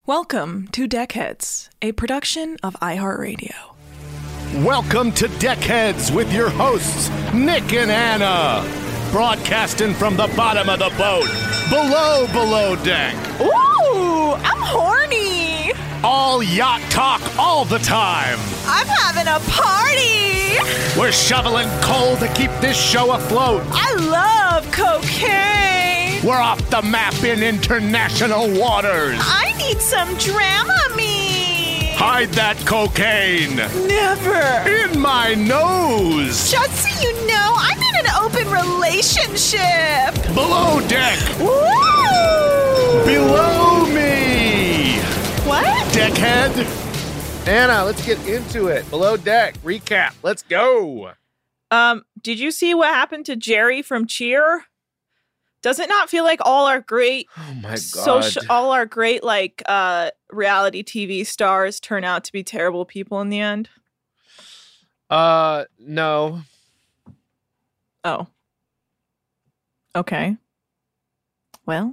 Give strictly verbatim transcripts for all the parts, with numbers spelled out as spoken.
Welcome to Deckheads, a production of iHeartRadio. Welcome to Deckheads with your hosts, Nick and Anna. Broadcasting from the bottom of the boat, below below deck. Ooh, I'm horny. All yacht talk all the time. I'm having a party. We're shoveling coal to keep this show afloat. I love cocaine. We're off the map in international waters. I need some Dramamine. Hide that cocaine. Never. In my nose. Just so you know, I'm in an open relationship. Below deck. Woo! Below me. What? Deckhead. Anna, let's get into it. Below deck. Recap. Let's go. Um, did you see what happened to Jerry from Cheer? Does it not feel like all our great Oh my god. social, all our great like uh reality T V stars turn out to be terrible people in the end? Uh, no. Oh. Okay. Well.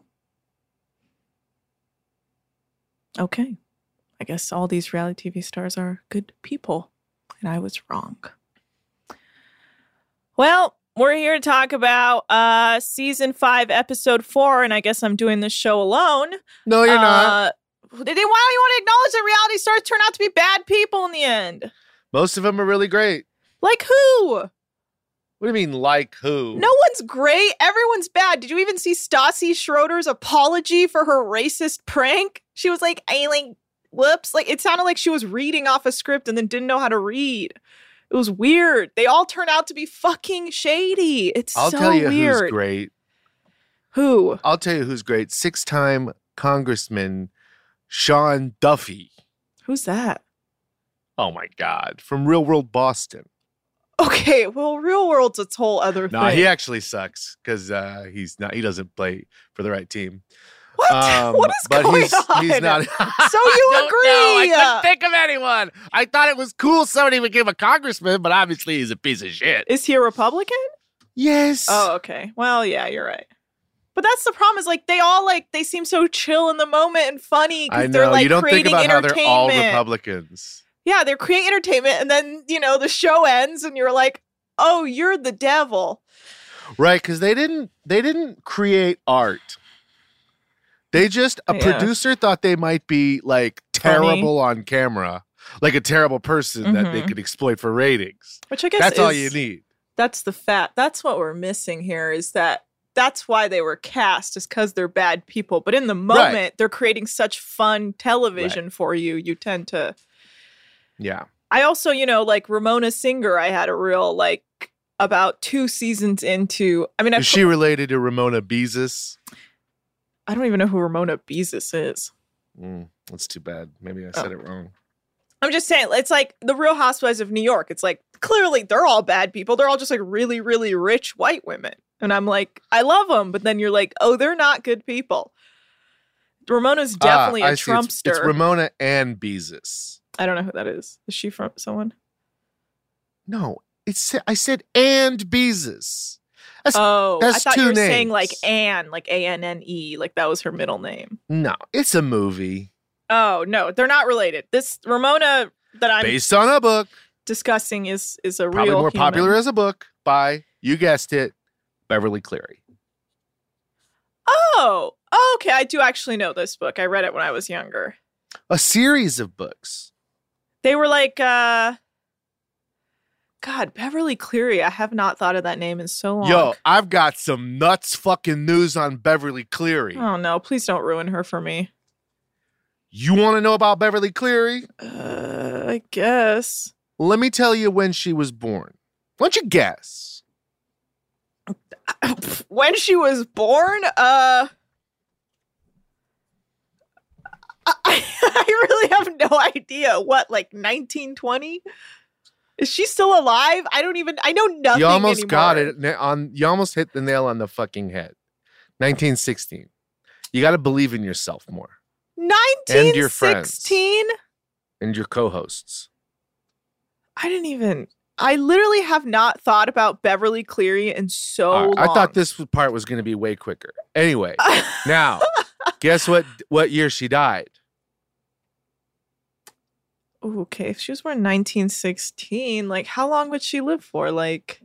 Okay. I guess all these reality T V stars are good people, and I was wrong. Well, we're here to talk about uh, season five, episode four, and I guess I'm doing this show alone. No, you're uh, not. Then why don't you want to acknowledge that reality stars turn out to be bad people in the end? Most of them are really great. Like who? What do you mean, like who? No one's great. Everyone's bad. Did you even see Stassi Schroeder's apology for her racist prank? She was like, I like, whoops. Like, it sounded like she was reading off a script and then didn't know how to read. It was weird. They all turn out to be fucking shady. It's I'll so tell you weird. who's great. Who? I'll tell you who's great. Six-time Congressman Sean Duffy. Who's that? Oh my God. From Real World Boston. Okay, well, Real World's a whole other No, thing. he actually sucks because uh, he's not. He doesn't play for the right team. What? Um, what is but going he's, on? He's not. So you I agree? don't know. I couldn't think of anyone. I thought it was cool somebody became a congressman, but obviously he's a piece of shit. Is he a Republican? Yes. Oh, okay. Well, yeah, you're right. But that's the problem is like they all like they seem so chill in the moment and funny I because know. they're like you don't think creating about how they're all entertainment. Republicans. Yeah, they're creating entertainment, and then you know the show ends, and you're like, "Oh, you're the devil." Right, because they didn't they didn't create art. They just a Yeah. producer thought they might be like terrible on camera, like a terrible person that they Mhm. could exploit for ratings. Which I guess That's is, all you need. That's the fat. That's what we're missing here. Is that that's why they were cast, is because they're bad people. But in the moment, Right. they're creating such fun television for you. You tend to. Yeah. I also, you know, like Ramona Singer, I had a real like about two seasons into. I mean, I Is she related to Ramona Beezus? I don't even know who Ramona Beezus is. Mm, that's too bad. Maybe I said Oh. it wrong. I'm just saying, it's like the Real Housewives of New York. It's like clearly they're all bad people. They're all just like really, really rich white women. And I'm like, I love them. But then you're like, oh, they're not good people. Ramona's definitely Ah, a I see. It's- Trumpster. It's, Ramona and Beezus. I don't know who that is. Is she from someone? No, it's I said and Beezus. That's, Oh, that's I thought two you were names. saying like Anne, like A N N E, like that was her middle name. No, it's a movie Oh, no, they're not related. This Ramona that I'm based on a book, discussing is is a probably real more human. popular as a book by, you guessed it, Beverly Cleary. Oh, okay. I do actually know this book. I read it when I was younger. A series of books. They were like, uh, God, Beverly Cleary. I have not thought of that name in so long. Yo, I've got some nuts fucking news on Beverly Cleary. Oh, no. Please don't ruin her for me. You want to know about Beverly Cleary? Uh, I guess. Let me tell you when she was born. Why don't you guess? When she was born, uh... I, I really have no idea. What, like nineteen twenty? Is she still alive? I don't even, I know nothing You almost anymore. got it na- on. You almost hit the nail on the fucking head. nineteen sixteen. You got to believe in yourself more nineteen your friends. sixteen? and your co-hosts. I didn't even, I literally have not thought about Beverly Cleary in so All right, long. I thought this part was going to be way quicker. Anyway, now guess what? What year she died? Ooh, okay, if she was born in nineteen sixteen, like how long would she live for? Like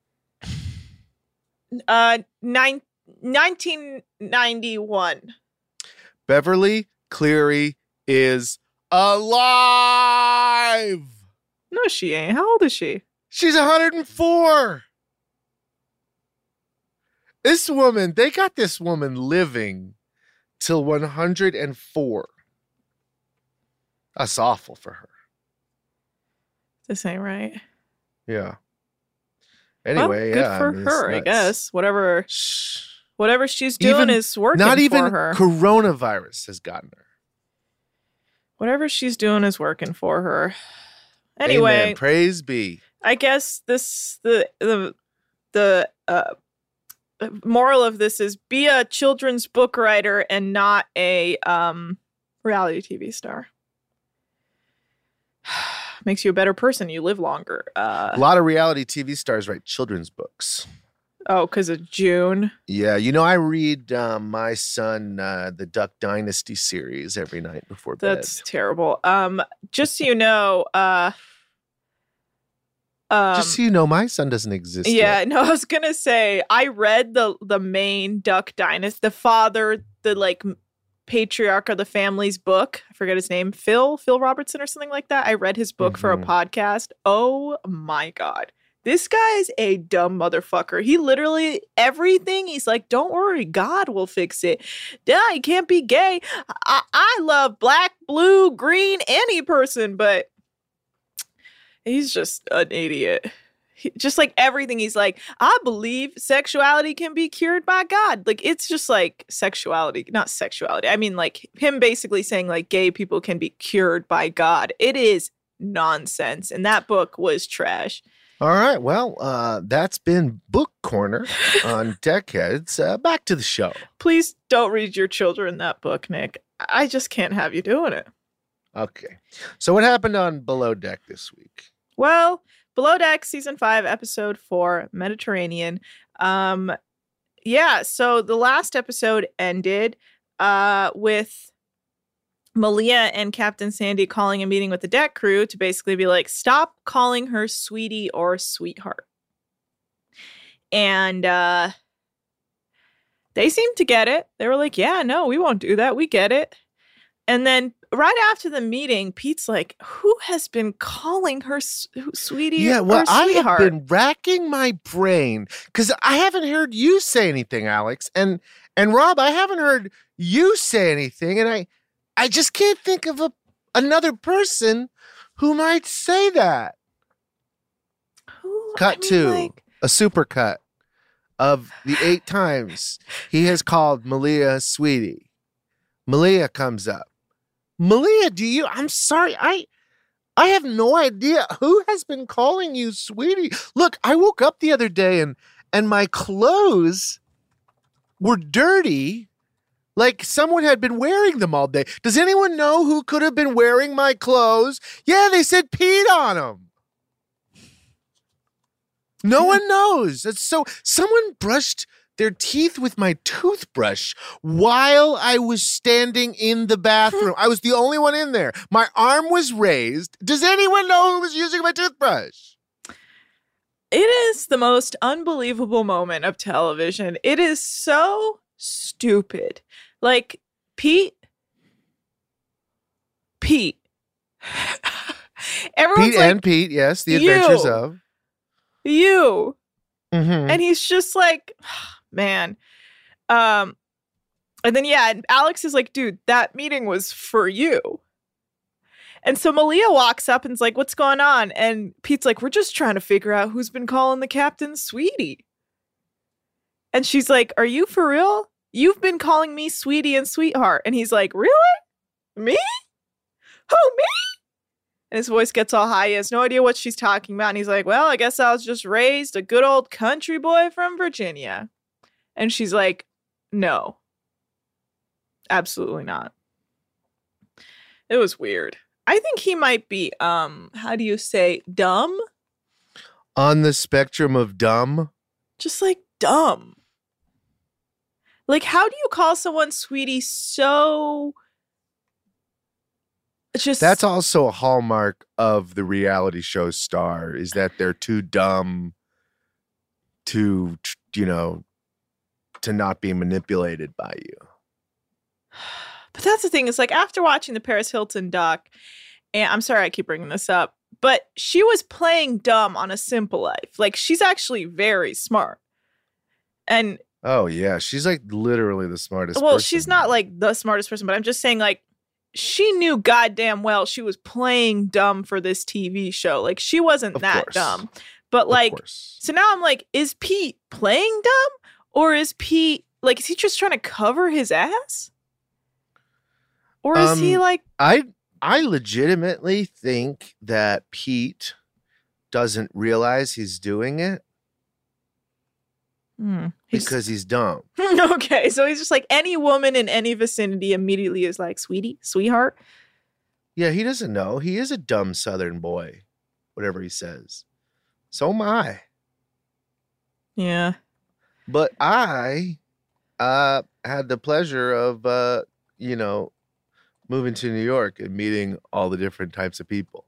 uh nine, nineteen ninety-one. Beverly Cleary is alive. No, she ain't. How old is she? She's one hundred four. This woman, they got this woman living till one hundred four. That's awful for her. This ain't right. Yeah. Anyway, well, good yeah. for I mean, her, I nuts. guess. Whatever, Shh. whatever she's doing Even- is working Not even for her. coronavirus has gotten her. Whatever she's doing is working for her. Anyway, Amen. Praise be. I guess this the the the uh, moral of this is be a children's book writer and not a um, reality T V star. Makes you a better person. You live longer. Uh, A lot of reality T V stars write children's books. oh, because of June. Yeah, you know, I read um, my son uh, the Duck Dynasty series every night before bed. That's terrible. Um, just so you know, uh, um, Just so you know, my son doesn't exist yeah, yet. no, I was gonna say I read the the main Duck Dynasty, the father, the like m- patriarch of the family's book. I forget his name, Phil, Phil Robertson or something like that. I read his book for a Mhm. podcast. Oh my god. This guy's a dumb motherfucker. He literally, everything, he's like, don't worry, God will fix it. Yeah, he can't be gay. I, I love black, blue, green, any person, but he's just an idiot. He, just like everything, he's like, I believe sexuality can be cured by God. Like, it's just like sexuality, not sexuality. I mean, like him basically saying like gay people can be cured by God. It is nonsense. And that book was trash. All right, well, uh, that's been Book Corner on Deckheads. Uh, back to the show. Please don't read your children that book, Nick. I just can't have you doing it. Okay, so what happened on Below Deck this week? Well, Below Deck season five, episode four, Mediterranean. Um, yeah, so the last episode ended uh, with Malia and Captain Sandy calling a meeting with the deck crew to basically be like, stop calling her sweetie or sweetheart. And uh, they seemed to get it. They were like, yeah, no, we won't do that. We get it. And then right after the meeting, Pete's like, who has been calling her s- sweetie Yeah, or well, I sweetheart? have been racking my brain because I haven't heard you say anything, Alex, and and Rob, I haven't heard you say anything, and I I just can't think of a another person who might say that. Who- Cut I mean, to like- a super cut of the eight times he has called Malia sweetie. Malia comes up. Malia, do you? I'm sorry, I I have no idea who has been calling you sweetie. Look, I woke up the other day and and my clothes were dirty. Like someone had been wearing them all day. Does anyone know who could have been wearing my clothes? Yeah, they said Pete on them. No one knows. It's so someone brushed their teeth with my toothbrush while I was standing in the bathroom. I was the only one in there. My arm was raised. Does anyone know who was using my toothbrush? It is the most unbelievable moment of television. It is so stupid. Like, Pete. Pete. Everyone's Pete like, and Pete, yes, the you. adventures of. you. Mhm. And he's just like, man. Um, and then, yeah, and Alex is like, dude, that meeting was for you. And so Malia walks up and's like, what's going on? And Pete's like, we're just trying to figure out who's been calling the captain sweetie. And she's like, are you for real? You've been calling me sweetie and sweetheart. And he's like, really? Me? Who, me? And his voice gets all high. He has no idea what she's talking about. And he's like, well, I guess I was just raised a good old country boy from Virginia. And she's like, no. Absolutely not. It was weird. I think he might be, um, how do you say, dumb? On the spectrum of dumb. Just like dumb. Like, how do you call someone sweetie so just That's also a hallmark of the reality show star is that they're too dumb to, you know, to not be manipulated by you. But that's the thing. It's like after watching the Paris Hilton doc, and I'm sorry I keep bringing this up, but she was playing dumb on A Simple Life. Like she's actually very smart. And Oh yeah, she's like literally the smartest well, person. she's not like the smartest person, but I'm just saying like she knew goddamn well she was playing dumb for this T V show. Like she wasn't Of that course. dumb. But Of like course. so now I'm like, is Pete playing dumb? Or is Pete like is he just trying to cover his ass? Or is he Um, like I I legitimately think that Pete doesn't realize he's doing it hmm, he's- because he's dumb. okay, so he's just like any woman in any vicinity immediately is like, sweetie, sweetheart. Yeah, he doesn't know. He is a dumb Southern boy, whatever he says. So am I. Yeah. But I uh, had the pleasure of, uh, you know, moving to New York and meeting all the different types of people.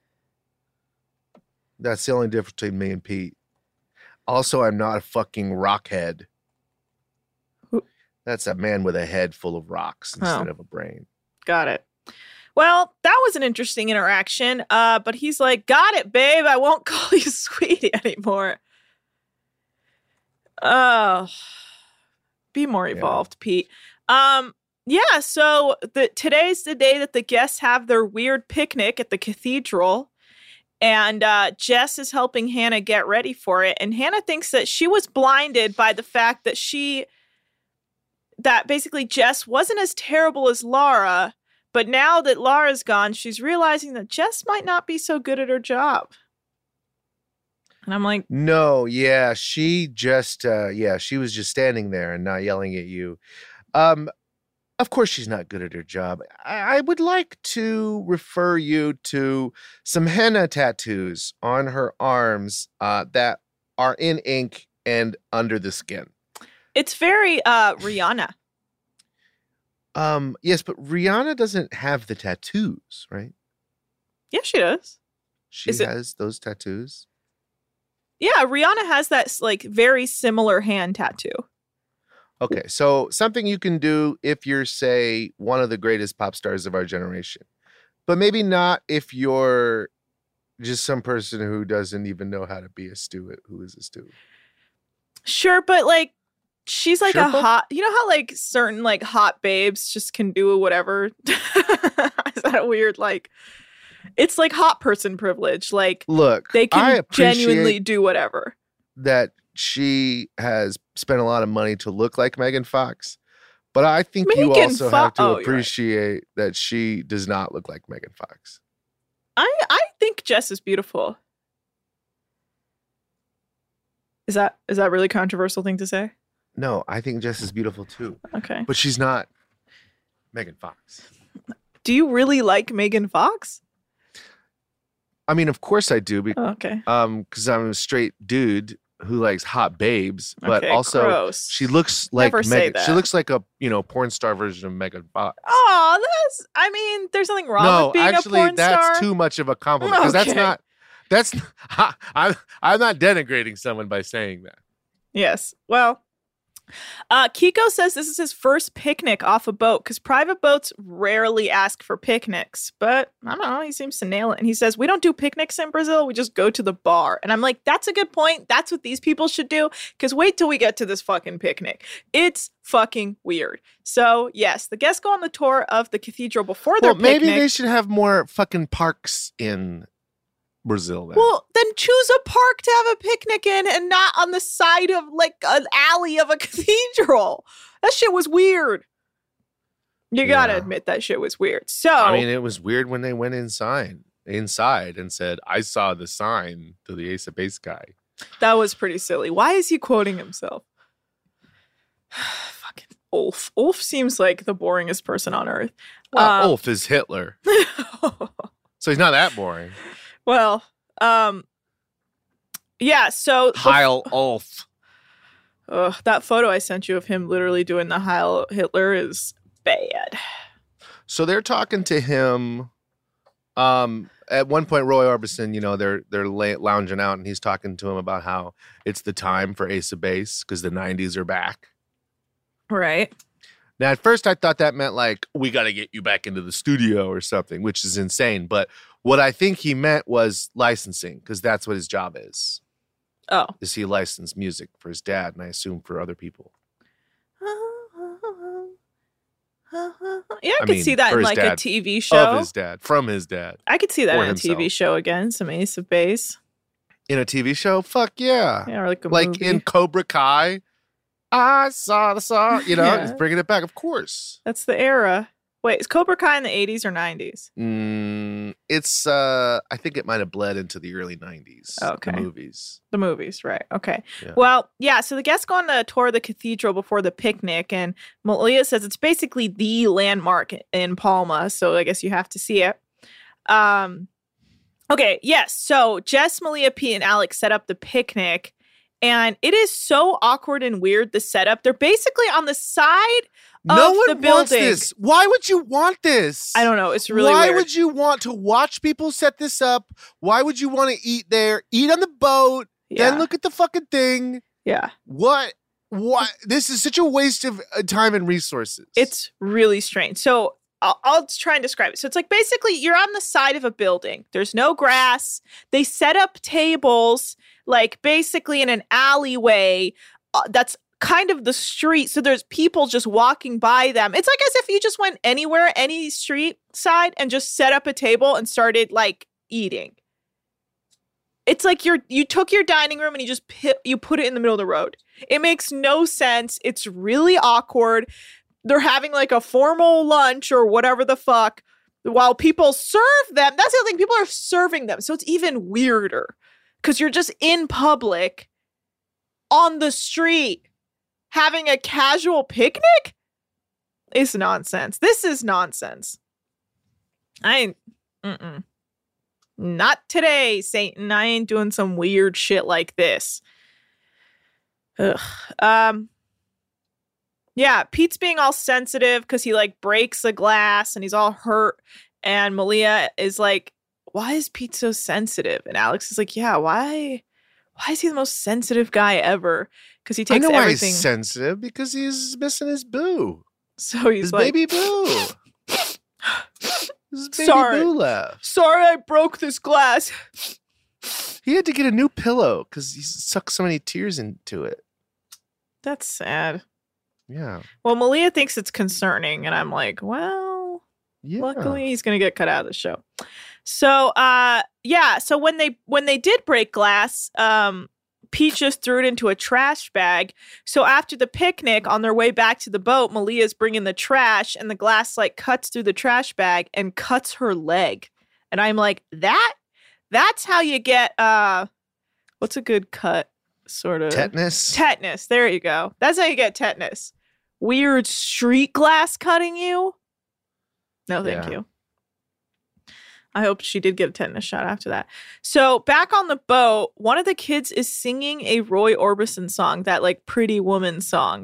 That's the only difference between me and Pete. Also, I'm not a fucking rockhead. Who- That's a man with a head full of rocks instead Oh. of a brain. Got it. Well, that was an interesting interaction. Uh, but he's like, got it, babe. I won't call you sweetie anymore. Oh, be more Yeah. evolved, Pete. Um, yeah, so the today's the day that the guests have their weird picnic at the cathedral. And uh, Jess is helping Hannah get ready for it. And Hannah thinks that she was blinded by the fact that she, that basically Jess wasn't as terrible as Laura. But now that Laura's gone, she's realizing that Jess might not be so good at her job. And I'm like, No, yeah, she just, uh, yeah, she was just standing there and not yelling at you. Um, of course, she's not good at her job. I, I would like to refer you to some henna tattoos on her arms uh, that are in ink and under the skin. it's very uh, Rihanna. Um, yes, but Rihanna doesn't have the tattoos, right? Yeah, she does. She Is it- has those tattoos. Yeah, Rihanna has that like very similar hand tattoo. Okay, so something you can do if you're, say, one of the greatest pop stars of our generation, but maybe not if you're just some person who doesn't even know how to be a steward, who is a steward. Sure, but like she's like a Sherpa? hot, you know how like certain like hot babes just can do whatever. Is that a weird like? It's like hot person privilege. Like Look, they I can appreciate genuinely do whatever. that she has spent a lot of money to look like Megan Fox, but I think you Megan also Fo- have to oh, you're right. appreciate that she does not look like Megan Fox. I I think Jess is beautiful. Is that is that a really controversial thing to say? No, I think Jess is beautiful too, Okay. but she's not Megan Fox. Do you really like Megan Fox? I mean, of course I do, because Oh, okay. um, because I'm a straight dude who likes hot babes, but Okay, also gross. she looks like Never say Megan. She that. looks like a you know porn star version of Megan Fox. Oh, that's. I mean, there's nothing wrong no, with being actually, a porn that's star. too much of a compliment because that's Okay. not. That's I'm I'm not denigrating someone by saying that. Yes. Well, uh, Kiko says this is his first picnic off a boat because private boats rarely ask for picnics. But I don't know. He seems to nail it. And he says, we don't do picnics in Brazil. We just go to the bar. And I'm like, that's a good point. That's what these people should do. Because wait till we get to this fucking picnic. It's fucking weird. So, yes, the guests go on the tour of the cathedral before their Well, maybe picnic. they should have more fucking parks in Brazil. Then. Well, then choose a park to have a picnic in and not on the side of like an alley of a cathedral. That shit was weird. You gotta Yeah. admit that shit was weird. So, I mean, it was weird when they went inside, inside and said, "I saw the sign to the Ace of Base guy." that was pretty silly. Why is he quoting himself? Fucking Ulf. Ulf seems like the boringest person on earth. Well, Um, Ulf is Hitler, so he's not that boring. well, um, yeah, so Heil Ulf. Ugh, that photo I sent you of him literally doing the Heil Hitler is bad. So they're talking to him Um, at one point, Roy Orbison, you know, they're they're la- lounging out, and he's talking to him about how it's the time for Ace of Base because the nineties are back. Right. Now, at first, I thought that meant like we got to get you back into the studio or something, which is insane. But what I think he meant was licensing because that's what his job is. Oh. Is he licensed music for his dad, and I assume for other people. Yeah, I, I could mean, see that for in his like a dad. T V show. Of his dad, from his dad. I could see that or in a T V himself. show again. Some Ace of Base. In a T V show? Fuck yeah. Yeah, or like a like movie. in Cobra Kai. I saw the saw, you know, Yeah. it's bringing it back, of course. That's the era. Wait, is Cobra Kai in the eighties or nineties? Mm, it's, uh, I think it might have bled into the early nineties. Okay. The movies. The movies, right. Okay. Yeah. Well, yeah, so the guests go on a tour of the cathedral before the picnic, and Malia says it's basically the landmark in Palma, so I guess you have to see it. Um, okay, yes, so Jess, Malia, Pete, and Alex set up the picnic, and it is so awkward and weird, the setup. They're basically on the side No of one the building. wants this. Why would you want this? I don't know, it's really Why weird. would you want to watch people set this up? Why would you want to eat there, eat on the boat, yeah. then look at the fucking thing? Yeah. What? What? This is such a waste of uh, time and resources. It's really strange. So I'll, I'll try and describe it. So it's like basically you're on the side of a building. There's no grass. They set up tables like basically in an alleyway uh, that's kind of the street. So there's people just walking by them. It's like as if you just went anywhere, any street side, and just set up a table and started like eating. It's like you're you took your dining room and you just pi- you put it in the middle of the road. It makes no sense. It's really awkward. They're having like a formal lunch or whatever the fuck while people serve them. That's the other thing. People are serving them. So it's even weirder because you're just in public on the street having a casual picnic. It's nonsense. This is nonsense. I ain't, mm-mm. Not today, Satan. I ain't doing some weird shit like this. Ugh. Um, yeah, Pete's being all sensitive because he like breaks a glass and he's all hurt. And Malia is like, why is Pete so sensitive? And Alex is like, yeah, why? Why is he the most sensitive guy ever? Because he takes I know why everything. he's sensitive because he's missing his boo. So he's His like, baby boo. His baby Sorry. boo left. sorry, I broke this glass. He had to get a new pillow because he sucked so many tears into it. That's sad. Yeah. Well, Malia thinks it's concerning, and I'm like, well, Yeah. luckily he's gonna get cut out of the show. So, uh, yeah. So when they when they did break glass, um, Pete just threw it into a trash bag. So after the picnic, on their way back to the boat, Malia's bringing the trash, and the glass like cuts through the trash bag and cuts her leg. And I'm like, that that's how you get uh, what's a good cut? Sort of Tetanus. Tetanus. There you go. That's how you get tetanus. Weird street glass cutting you. No, thank Yeah. you. I hope she did get a tetanus shot after that. So back on the boat, one of the kids is singing a Roy Orbison song, that like Pretty Woman song.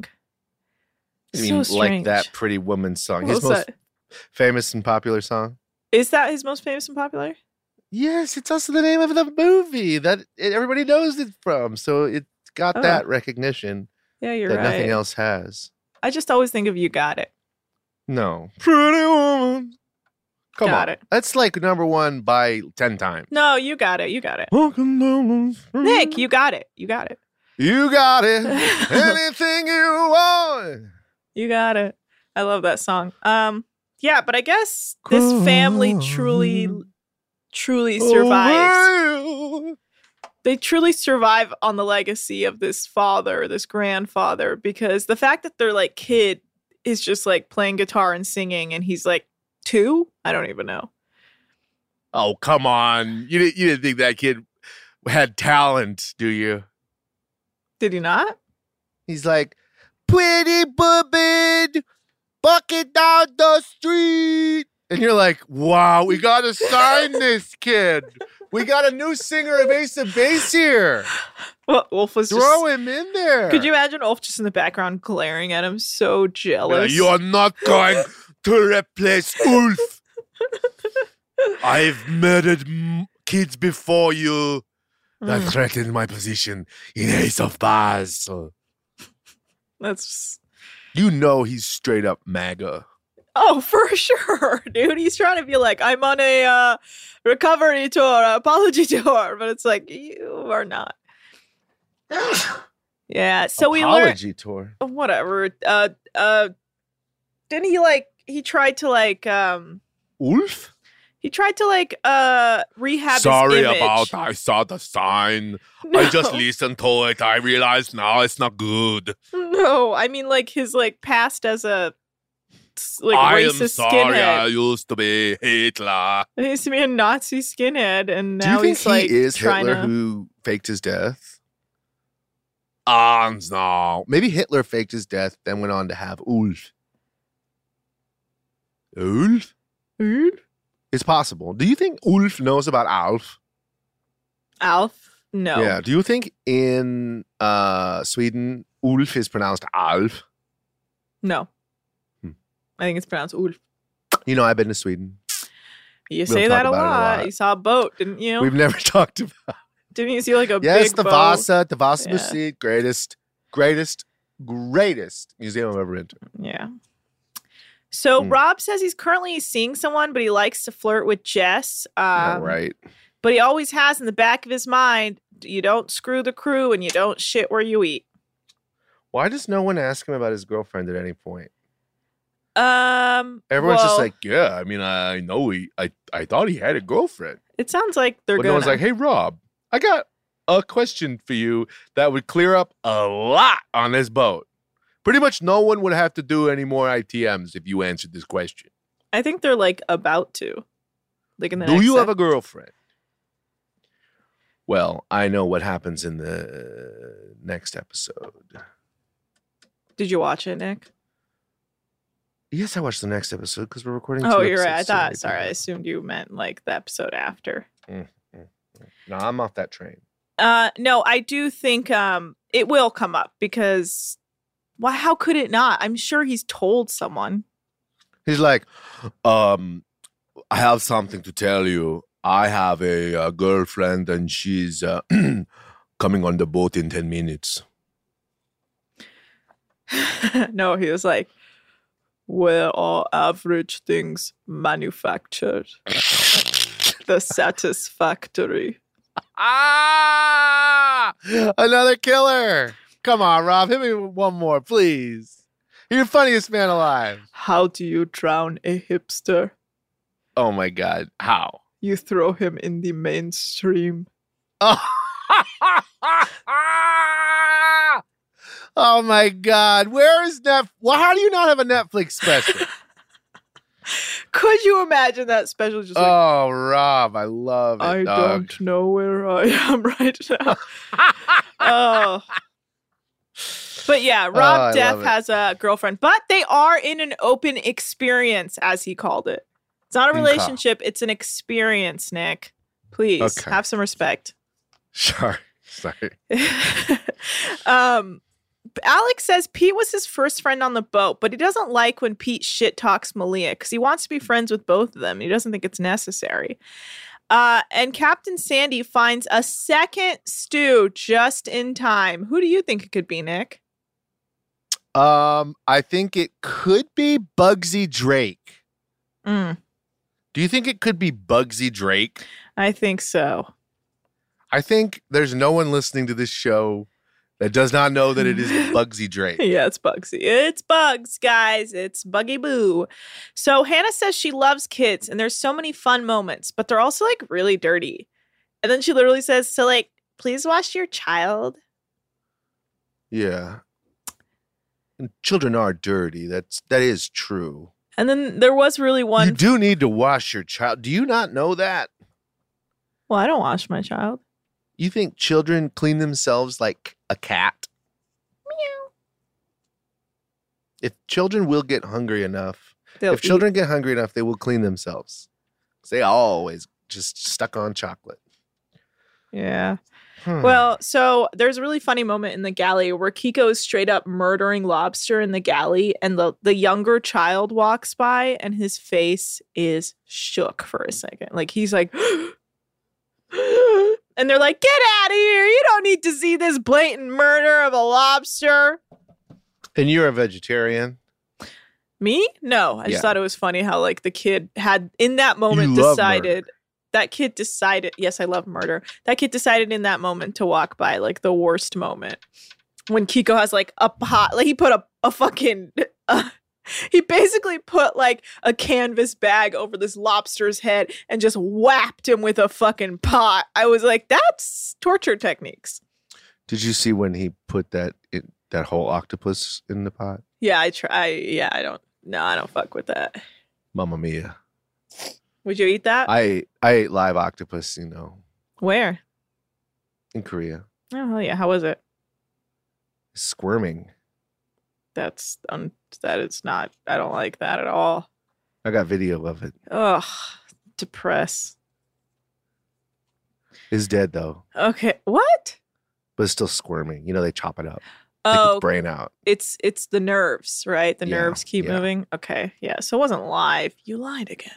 I So mean, like strange. that Pretty Woman song. What His was most that? famous and popular song. Is that his most famous and popular? Yes, it's also the name of the movie that it, everybody knows it from. So it got Oh. that recognition Yeah, you're that right. nothing else has. I just always think of You Got It. No. Pretty Woman. Come Got on. it. That's like number one by ten times. No, you got it. You got it. Walking down the street. Nick, you got it. You got it. You got it. Anything you want. You got it. I love that song. Um, yeah, but I guess this family truly, truly survives. Oh, They truly survive on the legacy of this father, this grandfather, because the fact that their like kid is just like playing guitar and singing, and he's like two. I don't even know. oh, come on. You didn't, you didn't think that kid had talent, do you? Did he not? He's like, pretty booby, bucket down the street. And you're like, wow, we got to sign this kid. We got a new singer of Ace of Base here. Well, Ulf was Throw just. him in there. Could you imagine Ulf just in the background glaring at him, so Uh, jealous? You're not going to replace Ulf. I've murdered m- kids before you that Mm. threatened my position in Ace of Bars. That's You know he's straight up MAGA. oh for sure, dude. He's trying to be like, I'm on a uh, recovery tour, apology tour, but it's like you are not. Yeah. So we learned Apology tour. whatever. Uh, uh, didn't he like he tried to like um Ulf? he tried to like uh rehab. Sorry his image. about I saw the sign. No. I just listened to it. I realized now it's not good. No, I mean like his like past as a like I am racist sorry. I skinhead. used to be Hitler. He used to be a Nazi skinhead, and Do you now think he's he like is trying Hitler to. who faked his death? Ah, no. Maybe Hitler faked his death, then went on to have Ulf. Ulf? It's possible. Do you think Ulf knows about Alf? Alf? No. Yeah. Do you think in uh, Sweden, Ulf is pronounced Alf? No. Hmm. I think it's pronounced Ulf. You know, I've been to Sweden. You We'll say talk that a about it a lot. lot. You saw a boat, didn't you? We've never talked about. Didn't you see like a Yes, big the boat? Vasa, the Vasa Yeah. Museum, greatest, greatest, greatest museum I've ever been to. Yeah. So Hmm. Rob says he's currently seeing someone, but he likes to flirt with Jess. Um, All right. But he always has in the back of his mind, you don't screw the crew and you don't shit where you eat. Why does no one ask him about his girlfriend at any point? Um, Everyone's just well, like, yeah, I mean, I know he, I, I thought he had a girlfriend. it sounds like they're But gonna. no one's like, hey, Rob, I got a question for you that would clear up a lot on this boat. Pretty much no one would have to do any more I T Ms if you answered this question. I think they're like about to. Like in the Do next you have ep- a girlfriend? Well, I know what happens in the next episode. Did you watch it, Nick? Yes, I watched the next episode because we're recording. Oh, two you're right. I episodes thought. today, Sorry, I people. assumed you meant like the episode after. No, I'm off that train. Uh, no, I do think um it will come up because why? How could it not? I'm sure he's told someone. He's like, um, I have something to tell you. I have a, uh girlfriend and she's uh, coming on the boat in ten minutes. No, he was like, where are average things manufactured? The Satisfactory. Ah, another killer. Come on, Rob, hit me with one more, please. You're the funniest man alive. How do you drown a hipster? Oh my God, how? You throw him in the mainstream. Oh, oh my God, where is Netflix? Well, how do you not have a Netflix special? Could you imagine that special? Just like, Oh, Rob, I love it. I dog. don't know where I am right now. Oh. But yeah, Oh, I Rob love Death it. has a girlfriend, but they are in an open experience, as he called it. It's not a Okay. relationship, it's an experience, Nick. Please Okay. have some respect. Sorry, sorry. um, Alex says Pete was his first friend on the boat, but he doesn't like when Pete shit talks Malia because he wants to be friends with both of them. He doesn't think it's necessary. Uh, and Captain Sandy finds a second stew just in time. Who do you think it could be, Nick? Um, I think it could be Bugsy Drake. Mm, Do you think it could be Bugsy Drake? I think so. I think there's no one listening to this show that does not know that it is Bugsy Drake. Yeah, it's Bugsy. It's Bugs, guys. It's Buggy Boo. So Hannah says she loves kids and there's so many fun moments, but they're also like really dirty. And then she literally says, so like, please wash your child. Yeah. And children are dirty. That's that is true. And then there was really one. You do need to wash your child. Do you not know that? Well, I don't wash my child. You think children clean themselves like a cat? Meow. If children will get hungry enough, They'll if children get hungry enough, they will clean themselves. 'Cause they always just stuck on chocolate. eat. Yeah. Hmm. Well, so there's a really funny moment in the galley where Kiko is straight up murdering Lobster in the galley, and the, the younger child walks by, and his face is shook for a second. Like, he's like, and they're like, get out of here. You don't need to see this blatant murder of a lobster. And you're a vegetarian? Me? No, I just Yeah. thought it was funny how, like, the kid had, in that moment, You love decided... murder. That kid decided, yes, I love murder. That kid decided in that moment to walk by, like, the worst moment. When Kiko has, like, a pot, like, he put a, a fucking, uh, he basically put, like, a canvas bag over this lobster's head and just whapped him with a fucking pot. I was like, that's torture techniques. Did you see when he put that in, that whole octopus in the pot? Yeah, I try. Yeah, I don't, no, I don't fuck with that. Mamma mia. Would you eat that? I I ate live octopus, you know, Where? in Korea. Oh, hell yeah. How was it? Squirming. That's, um, that is not, I don't like that at all. I got video of it. Ugh, depress. It's dead though, Okay, what? but it's still squirming. You know, they chop it up, take Oh, its brain out. it's it's the nerves, right? The Yeah, nerves keep yeah. moving. Okay, yeah. So it wasn't live. You lied again.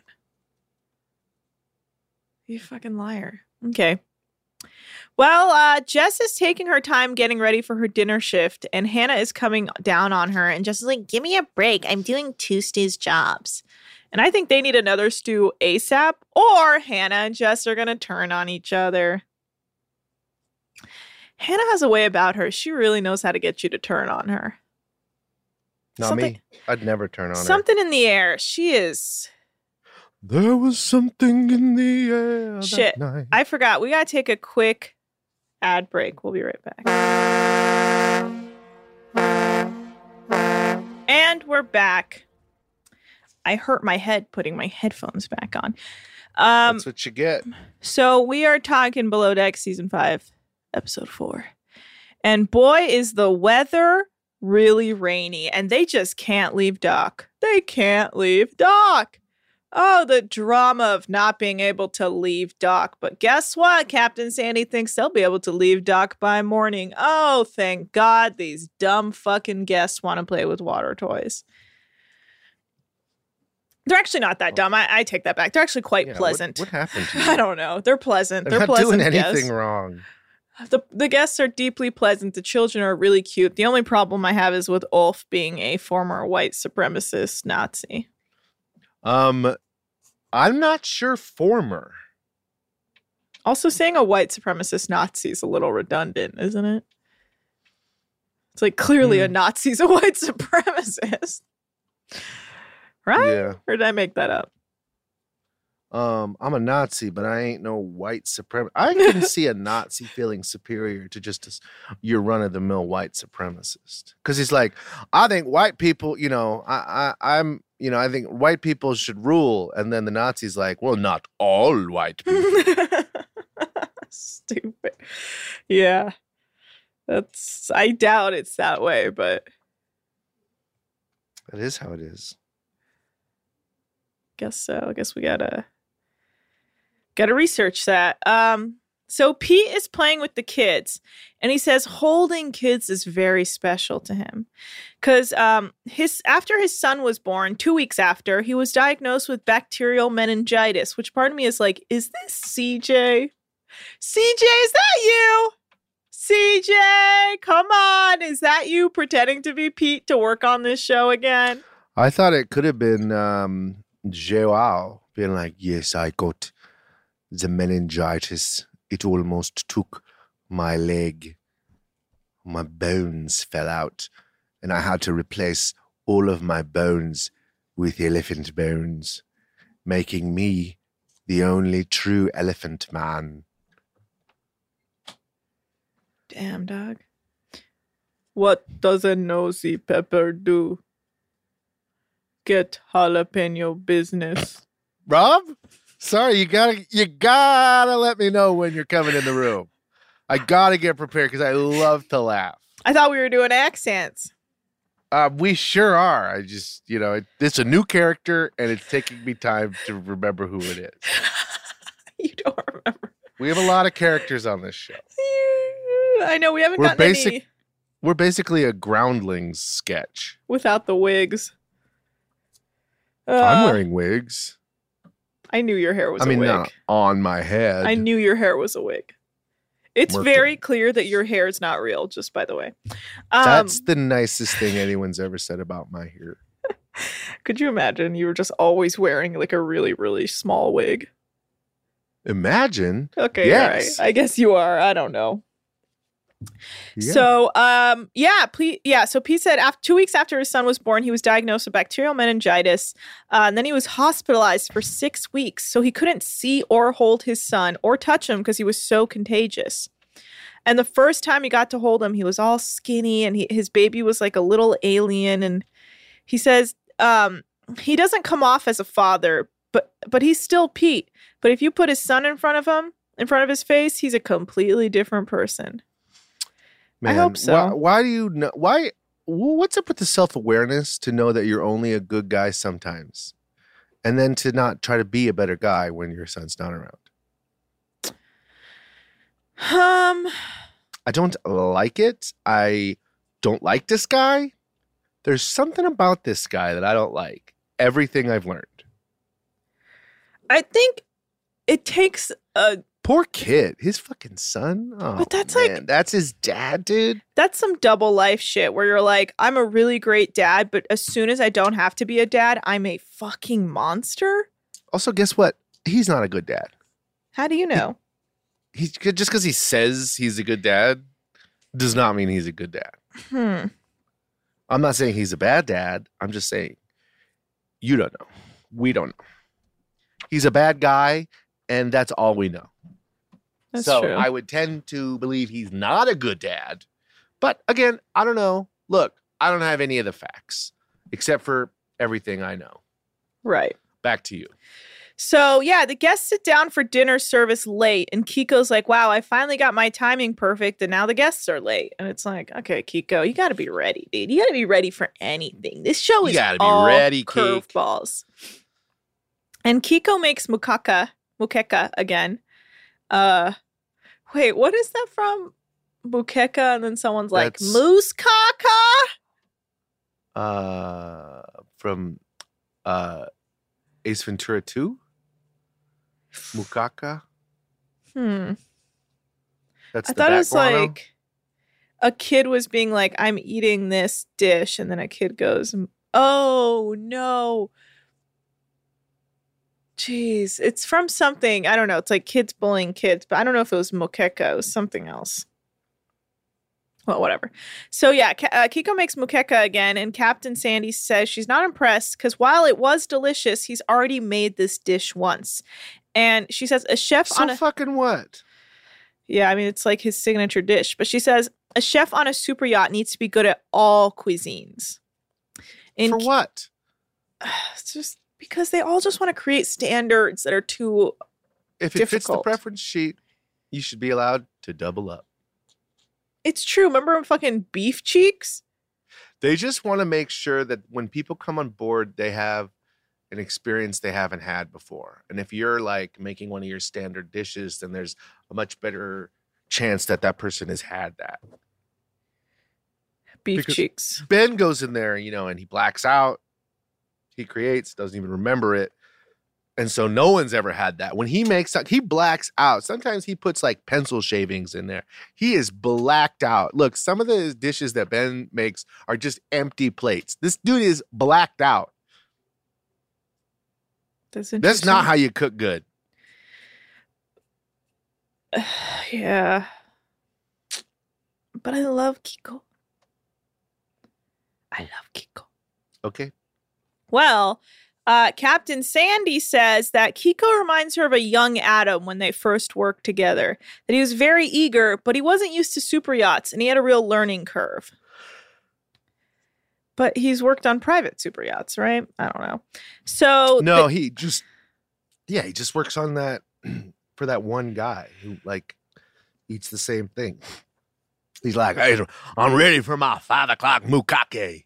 You fucking liar. Okay. Well, uh, Jess is taking her time getting ready for her dinner shift, and Hannah is coming down on her, and Jess is like, give me a break. I'm doing two Stu's jobs. And I think they need another Stu ASAP, or Hannah and Jess are going to turn on each other. Hannah has a way about her. She really knows how to get you to turn on her. Not Something- me. I'd never turn on Something in the air. She is... her. There was something in the air Shit. that night. I forgot. We got to take a quick ad break. We'll be right back. And we're back. I hurt my head putting my headphones back on. Um, That's what you get. so we are talking Below Deck Season five, Episode four. And boy, is the weather really rainy. And they just can't leave Doc. They can't leave Doc. Oh, the drama of not being able to leave Doc. But guess what? Captain Sandy thinks they'll be able to leave Doc by morning. Oh, thank God these dumb fucking guests want to play with water toys. They're actually not that dumb. I, I take that back. They're actually quite Yeah, what- pleasant. What, happened to you? I don't know. They're pleasant. They're They're, not pleasant doing anything guests. wrong. The, the guests are deeply pleasant. The children are really cute. The only problem I have is with Ulf being a former white supremacist Nazi. Um, I'm not sure former. Also, saying a white supremacist Nazi is a little redundant, isn't it? It's like clearly a Mm. Nazi's a white supremacist. Right? Yeah. Or did I make that up? Um, I'm a Nazi, but I ain't no white supremacist. I can see a Nazi feeling superior to just a, s- your run of the mill white supremacist, because he's like, I think white people, you know, I, I, I'm, you know, I think white people should rule, and then the Nazi's like, well, not all white people. Stupid. Yeah. That's, I doubt it's that way, but That is how it is. guess so. I guess we gotta gotta research that. Um, so Pete is playing with the kids, and he says holding kids is very special to him, because um, his after his son was born, two weeks after, he was diagnosed with bacterial meningitis. Which part of me is like, is this C J? C J, is that you? C J, come on, is that you pretending to be Pete to work on this show again? I thought it could have been um, Joao being like, yes, I got the meningitis. It almost took my leg. My bones fell out, and I had to replace all of my bones with elephant bones, making me the only true elephant man. Damn, dog. What does a nosy pepper do? Get jalapeno business. Rob, sorry, you gotta you gotta let me know when you're coming in the room. I gotta get prepared because I love to laugh. I thought we were doing accents. Uh, we sure are. I just, you know, it, it's a new character, and it's taking me time to remember who it is. You don't remember. We have a lot of characters on this show. You I know we haven't We're gotten basic- any We're basically a Groundlings sketch. without the wigs. Uh, I'm wearing wigs. I knew your hair was I mean, a wig. not on my head. I knew your hair was a wig. It's Working. very clear that your hair is not real, just by the way. Um, That's the nicest thing anyone's ever said about my hair. could you imagine you were just always wearing like a really, really small wig? Imagine. Okay, Yes. all right. I guess you are. I don't know. Yeah. So, um, yeah, Pete, yeah. So Pete said after two weeks after his son was born, he was diagnosed with bacterial meningitis, uh, and then he was hospitalized for six weeks. So he couldn't see or hold his son or touch him because he was so contagious. And the first time he got to hold him, he was all skinny, and he, his baby was like a little alien. And he says um, he doesn't come off as a father, but but he's still Pete. But if you put his son in front of him, in front of his face, he's a completely different person. I hope so. Why, why do you know? Why? What's up with the self awareness to know that you're only a good guy sometimes, and then to not try to be a better guy when your son's not around? Um, I don't like it. I don't like this guy. There's something about this guy that I don't like. Everything I've learned. I think it takes a Poor kid. His fucking son. Oh, But that's like- man. That's his dad, dude. that's some double life shit where you're like, I'm a really great dad, but as soon as I don't have to be a dad, I'm a fucking monster. Also, guess what? He's not a good dad. How do you know? He's just because he says he's a good dad does not mean he's a good dad. Hmm. I'm not saying he's a bad dad. I'm just saying you don't know. We don't know. He's a bad guy, and that's all we know. That's so true. I would tend to believe he's not a good dad. But again, I don't know. Look, I don't have any of the facts except for everything I know. Right. Back to you. So, yeah, the guests sit down for dinner service late, and Kiko's like, wow, I finally got my timing perfect, and now the guests are late. And it's like, okay, Kiko, you got to be ready, dude. You got to be ready for anything. This show You is gotta be all ready, Kik. curveballs. And Kiko makes mukaka, mukeka again. Uh, wait, what is that from? Mukeka, and then someone's like, That's- moose caca? Uh, from uh, Ace Ventura two? Mukaka? Hmm. That's I the thought it was back guano? like a kid was being like, I'm eating this dish. And then a kid goes, oh, no. Jeez. It's from something. I don't know. It's like kids bullying kids, but I don't know if it was mokeka. It was something else. Well, whatever. So, yeah, Ka- uh, Kiko makes mokeka again, and Captain Sandy says she's not impressed because while it was delicious, he's already made this dish once. And she says a chef So on a... fucking what? Yeah, I mean, it's like his signature dish. But she says a chef on a super yacht needs to be good at all cuisines. And For what? It's just because they all just want to create standards that are too... If it fits the difficult. preference sheet, you should be allowed to double up. It's true. Remember fucking Beef Cheeks? They just want to make sure that when people come on board, they have an experience they haven't had before. And if you're like making one of your standard dishes, then there's a much better chance that that person has had that. Beef Because- Cheeks. Ben goes in there, you know, and he blacks out. He creates, doesn't even remember it. And so no one's ever had that. When he makes, he blacks out. Sometimes he puts like pencil shavings in there. He is blacked out. Look, some of the dishes that Ben makes are just empty plates. This dude is blacked out. That's That's interesting. not how you cook good. Yeah. But I love Kiko. I love Kiko. Okay. Well, uh, Captain Sandy says that Kiko reminds her of a young Adam when they first worked together. That he was very eager, but he wasn't used to super yachts, and he had a real learning curve. But he's worked on private super yachts, right? I don't know. So No, the- he just, yeah, he just works on that for that one guy who like eats the same thing. He's like, hey, I'm ready for my five o'clock mukake.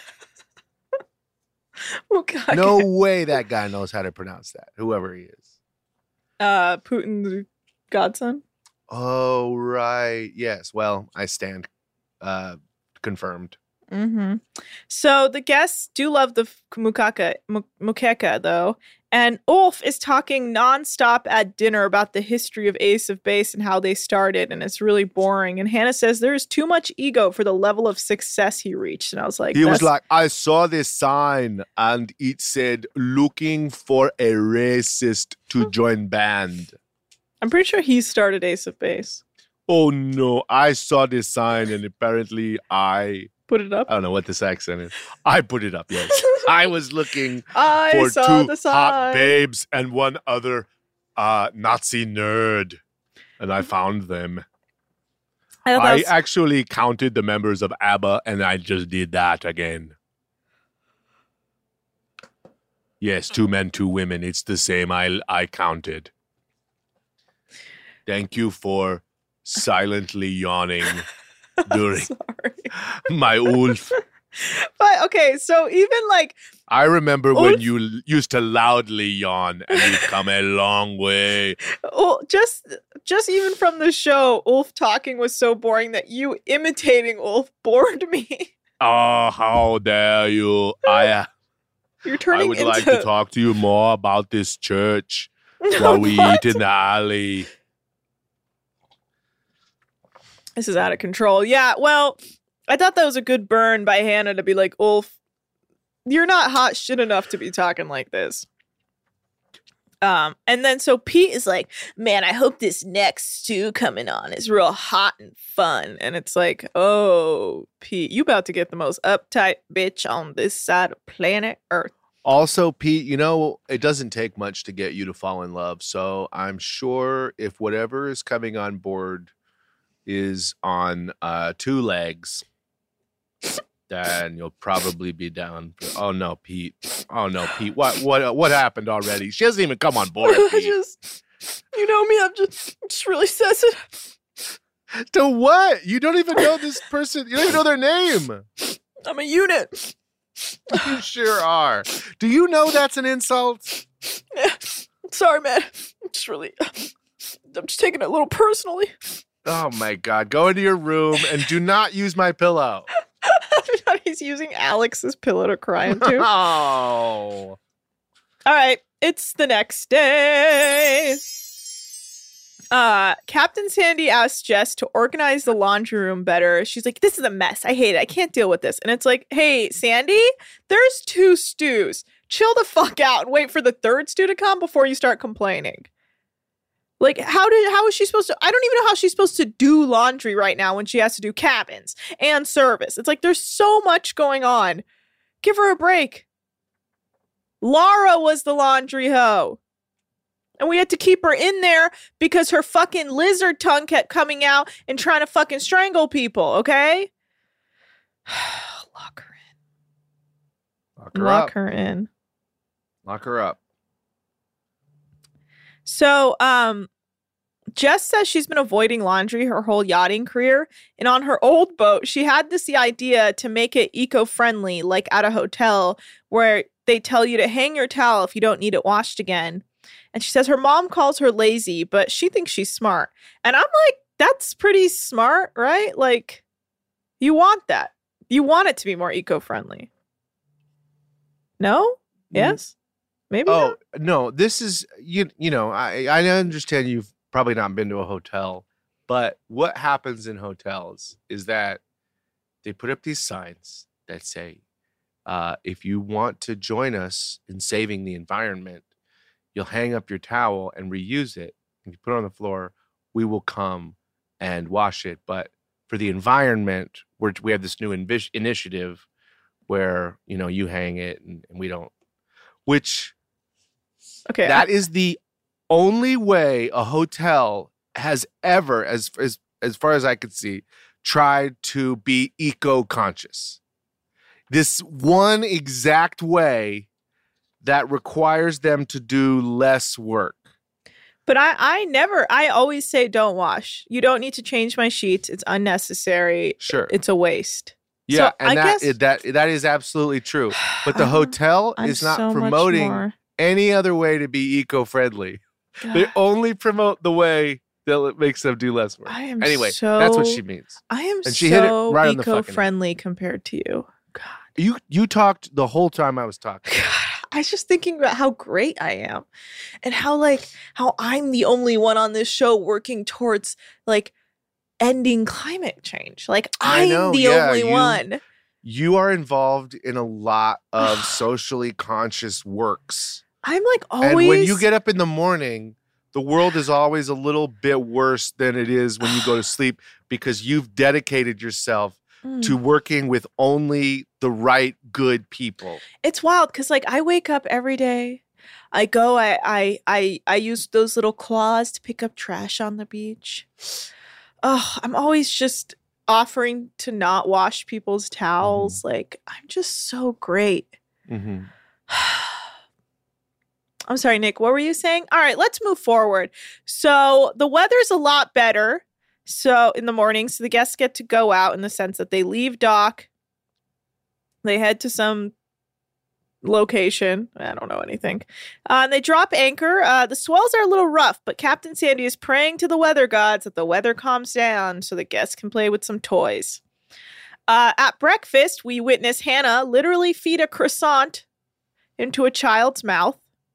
oh God. No way that guy knows how to pronounce that, whoever he is. uh, Putin's godson. Oh, right. Yes. Well, I stand uh, confirmed. Mm-hmm. So the guests do love the f- mukaka, mu- mukeka, though. And Ulf is talking nonstop at dinner about the history of Ace of Base and how they started. And it's really boring. And Hannah says there's too much ego for the level of success he reached. And I was like, He was that's- like, I saw this sign and it said, looking for a racist to join band. I'm pretty sure he started Ace of Base. Oh no, I saw this sign and apparently I, Put it up. I don't know what this accent is. I put it up, yes. I was looking I for saw two the sign. hot babes and one other uh, Nazi nerd. And I found them. I, thought that I was- actually counted the members of ABBA and I just did that again. Yes, two men, two women. It's the same. I, I counted. Thank you for silently yawning during Sorry. my Ulf. But okay, so even like I remember when Ulf? you l- used to loudly yawn and you've come a long way. Ul- just just even from the show, Ulf talking was so boring that you imitating Ulf bored me. Oh, how dare you. I, uh, You're I turning would into like to talk to you more about this church while we What? eat in the alley. This is out of control. Yeah, well, I thought that was a good burn by Hannah to be like, Ulf, you're not hot shit enough to be talking like this. Um, and then so Pete is like, man, I hope this next stew coming on is real hot and fun. And it's like, oh, Pete, you about to get the most uptight bitch on this side of planet Earth. Also, Pete, you know, it doesn't take much to get you to fall in love. So I'm sure if whatever is coming on board is on uh, two legs, then you'll probably be down. For, oh no, Pete. Oh no, Pete. What what what happened already? She hasn't even come on board. I Pete. just, you know me, I'm just, I'm just really sensitive. To what? You don't even know this person. You don't even know their name. I'm a unit. You sure are. Do you know that's an insult? Yeah. Sorry, man. I'm just really, I'm just taking it a little personally. Oh my God. Go into your room and do not use my pillow. He's using Alex's pillow to cry into. Oh. All right, it's the next day. Uh, Captain Sandy asks Jess to organize the laundry room better. She's like, this is a mess. I hate it. I can't deal with this. And it's like, hey, Sandy, there's two stews. Chill the fuck out and wait for the third stew to come before you start complaining. Like, how did how is she supposed to? I don't even know how she's supposed to do laundry right now when she has to do cabins and service. It's like there's so much going on. Give her a break. Laura was the laundry hoe. And we had to keep her in there because her fucking lizard tongue kept coming out and trying to fucking strangle people, okay? Lock her in. Lock her Lock up. her in. Lock her up. So, um, Jess says she's been avoiding laundry her whole yachting career. And on her old boat, she had this idea to make it eco-friendly, like at a hotel where they tell you to hang your towel if you don't need it washed again. And she says her mom calls her lazy, but she thinks she's smart. And I'm like, that's pretty smart, right? Like, you want that. You want it to be more eco-friendly. No? Yes? Maybe Oh, not? no, this is, you you know, I, I understand you've probably not been to a hotel, but what happens in hotels is that they put up these signs that say, uh, if you want to join us in saving the environment, you'll hang up your towel and reuse it. If you put it on the floor, we will come and wash it. But for the environment, we're, we have this new invi- initiative where, you know, you hang it and, and we don't, which... Okay. That is the only way a hotel has ever, as as as far as I could see, tried to be eco-conscious. This one exact way that requires them to do less work. But I, I never, I always say don't wash. You don't need to change my sheets. It's unnecessary. Sure. It's a waste. Yeah, So and I that guess- is, that that is absolutely true. But the hotel I'm is not so much promoting more- any other way to be eco-friendly. They only promote the way that makes them do less work. I am Anyway, so, that's what she means. I am And she hit it so right on the fucking head. eco-friendly compared to you. God. You you talked the whole time I was talking. God. I was just thinking about how great I am and how like how I'm the only one on this show working towards like ending climate change. Like I I'm know, the yeah, only you- one. You are involved in a lot of socially conscious works. I'm like always And when you get up in the morning, the world is always a little bit worse than it is when you go to sleep because you've dedicated yourself Mm. to working with only the right good people. It's wild because like I wake up every day. I go, I I I I use those little claws to pick up trash on the beach. Oh, I'm always just offering to not wash people's towels. Like I'm just so great. Mm-hmm. I'm sorry, Nick. What were you saying? All right, let's move forward. So the weather's a lot better. So in the morning, so the guests get to go out in the sense that they leave dock. They head to some location. I don't know anything. Uh, and they drop anchor. Uh, the swells are a little rough, but Captain Sandy is praying to the weather gods that the weather calms down so the guests can play with some toys. Uh, at breakfast, we witness Hannah literally feed a croissant into a child's mouth.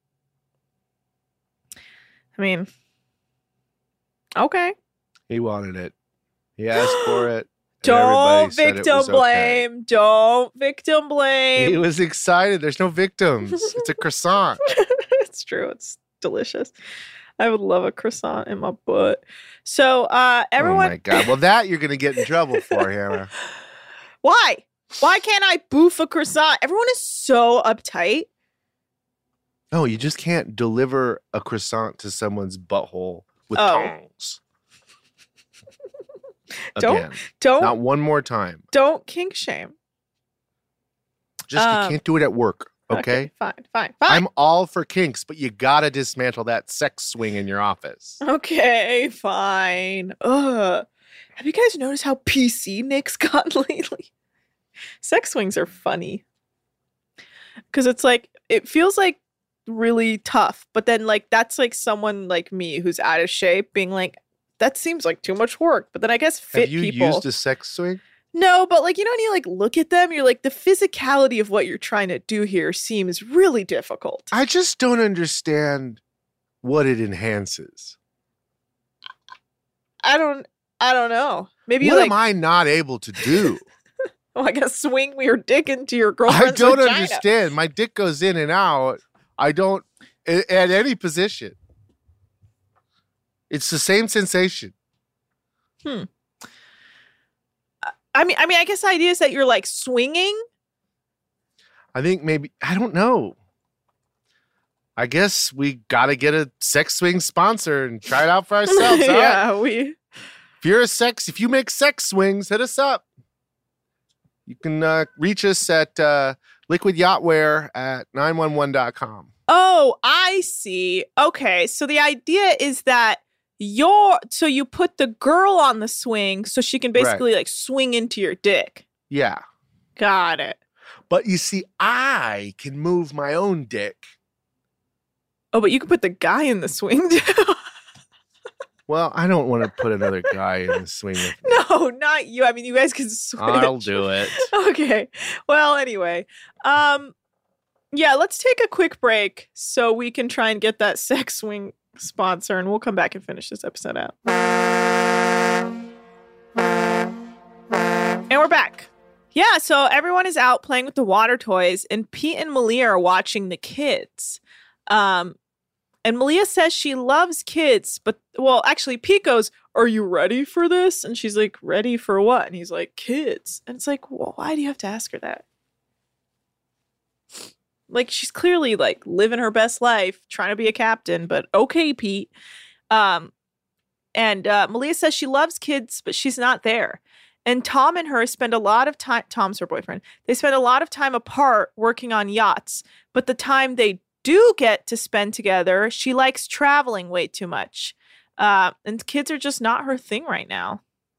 I mean, okay. He wanted it. He asked for it. and Don't everybody said it victim was okay. blame. Don't victim blame. He was excited. There's no victims. It's a croissant. It's true. It's delicious. I would love a croissant in my butt. So uh everyone Oh my God. Well, that you're going to get in trouble for, Hannah. Why? Why can't I boof a croissant? Everyone is so uptight. No, you just can't deliver a croissant to someone's butthole with Oh. tongs. Don't- Again. Don't Not one more time. don't kink shame. Just Um, you can't do it at work, okay? Fine, fine, fine. I'm all for kinks, but you gotta dismantle that sex swing in your office. Okay, fine. Ugh. Have you guys noticed how P C Nick's gotten lately? Sex swings are funny. Because it's like, it feels like really tough, but then like that's like someone like me who's out of shape being like, that seems like too much work. But then I guess fit Have you people. used a sex swing? No, but like, you know, when you like look at them, you're like, the physicality of what you're trying to do here seems really difficult. I just don't understand what it enhances. I don't, I don't know. Maybe What you like, am I not able to do? oh, I guess swing your dick into your I girlfriend's don't vagina. understand. My dick goes in and out. I don't a- at any position. It's the same sensation. I mean, I mean, I guess the idea is that you're like swinging. I think maybe I don't know. I guess we got to get a sex swing sponsor and try it out for ourselves. huh? Yeah, we. If you're a sex, if you make sex swings, hit us up. You can uh, reach us at uh, Liquid Yachtwear at nine one one dot com. Oh, I see. Okay, so the idea is that you're so you put the girl on the swing so she can basically like swing into your dick. Yeah. Got it. But you see, I can move my own dick. Oh, but you can put the guy in the swing too. Well, I don't want to put another guy in the swing with me. No, not you. I mean, you guys can switch. I'll do it. Okay. Well, anyway, um, yeah, let's take a quick break so we can try and get that sex swing sponsor, and we'll come back and finish this episode out. And we're back. Yeah, so everyone is out playing with the water toys, and Pete and Malia are watching the kids. Um, and Malia says she loves kids, but, well, actually, Pete goes, "Are you ready for this?" And she's like, "Ready for what?" And he's like, "Kids." And it's like, well, why do you have to ask her that? Like, she's clearly, like, living her best life, trying to be a captain, but okay, Pete. Um, and uh, Malia says she loves kids, but she's not there. And Tom and her spend a lot of time, Tom's her boyfriend, they spend a lot of time apart working on yachts. But the time they do get to spend together, she likes traveling way too much. Uh, and kids are just not her thing right now.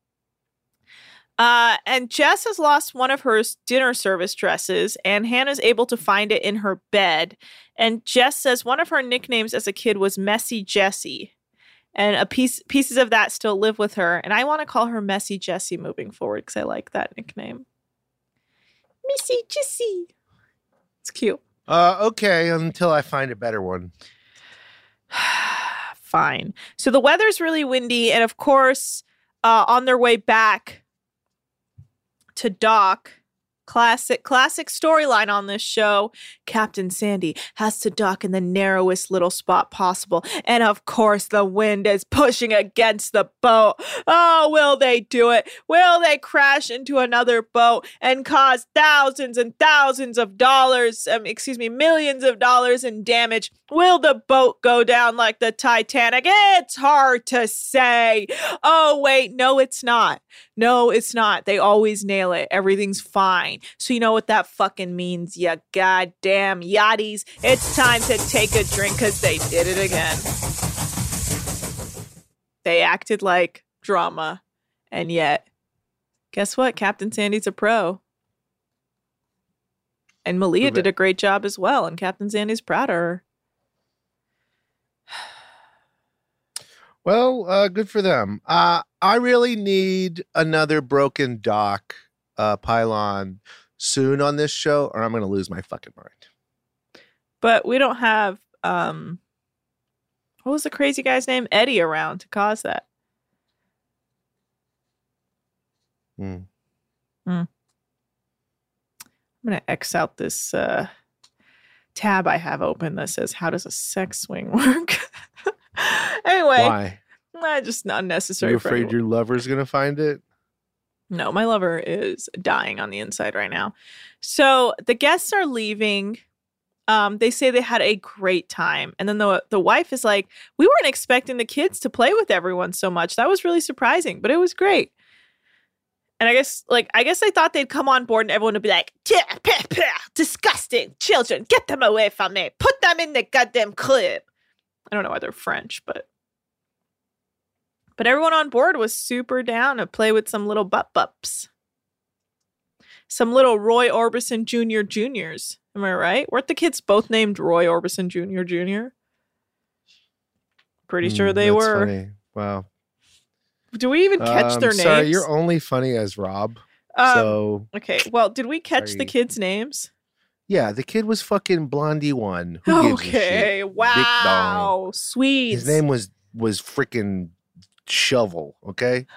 Uh, and Jess has lost one of her dinner service dresses, and Hannah's able to find it in her bed. And Jess says one of her nicknames as a kid was Messy Jessie. And a piece pieces of that still live with her. And I want to call her Messy Jessie moving forward because I like that nickname. Missy Jessie. It's cute. Uh, okay, until I find a better one. Fine. So the weather's really windy. And of course, uh, on their way back to dock, classic, classic storyline on this show, Captain Sandy has to dock in the narrowest little spot possible. And of course, the wind is pushing against the boat. Oh, will they do it? Will they crash into another boat and cause thousands and thousands of dollars, um, excuse me, millions of dollars in damage? Will the boat go down like the Titanic? It's hard to say. Oh, wait, no, it's not. No, it's not. They always nail it. Everything's fine. So you know what that fucking means, you goddamn yachties. It's time to take a drink because they did it again. They acted like drama. And yet, guess what? Captain Sandy's a pro. And Malia did a great job as well. And Captain Sandy's proud of her. Well, uh, good for them. Uh, I really need another broken dock uh, pylon soon on this show, or I'm going to lose my fucking mind. But we don't have, um, what was the crazy guy's name? Eddie around to cause that. Hmm. Hmm. I'm going to X out this uh, tab I have open that says, how does a sex swing work? Anyway. Why? Nah, just unnecessary. You for afraid anyone. your lover's going to find it? No, my lover is dying on the inside right now. So the guests are leaving. Um, they say they had a great time. And then the the wife is like, we weren't expecting the kids to play with everyone so much. That was really surprising, but it was great. And I guess, like, I guess I thought they'd come on board and everyone would be like, disgusting children, get them away from me. Put them in the goddamn crib. I don't know why they're French, but but everyone on board was super down to play with some little butt bups. Some little Roy Orbison Junior Juniors. Am I right? Weren't the kids both named Roy Orbison Junior Junior? Pretty sure Mm, they that's were. Funny. Wow. Do we even catch Um, their names? Sorry, you're only funny as Rob. Um, so okay, well, did we catch Sorry. the kids' names? yeah, the kid was fucking Blondie one. Who gives a Okay, shit? wow, sweet. His name was was freaking Shovel. Okay.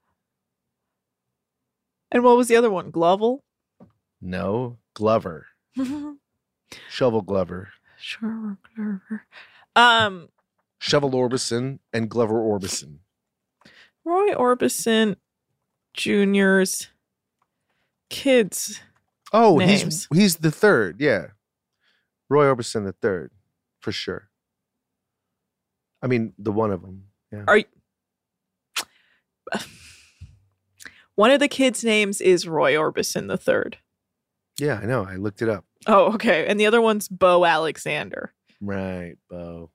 And what was the other one? Glovel? No, Glover. Shovel Glover. Sure, Glover. Um, Shovel Orbison and Glover Orbison. Roy Orbison Junior's kids. Oh, Names. he's he's the third. Yeah, Roy Orbison the third, for sure. I mean, the one of them. Yeah. Are you... One of the kids' names is Roy Orbison the third. Yeah, I know. I looked it up. Oh, okay. And the other one's Bo Alexander. Right, Bo.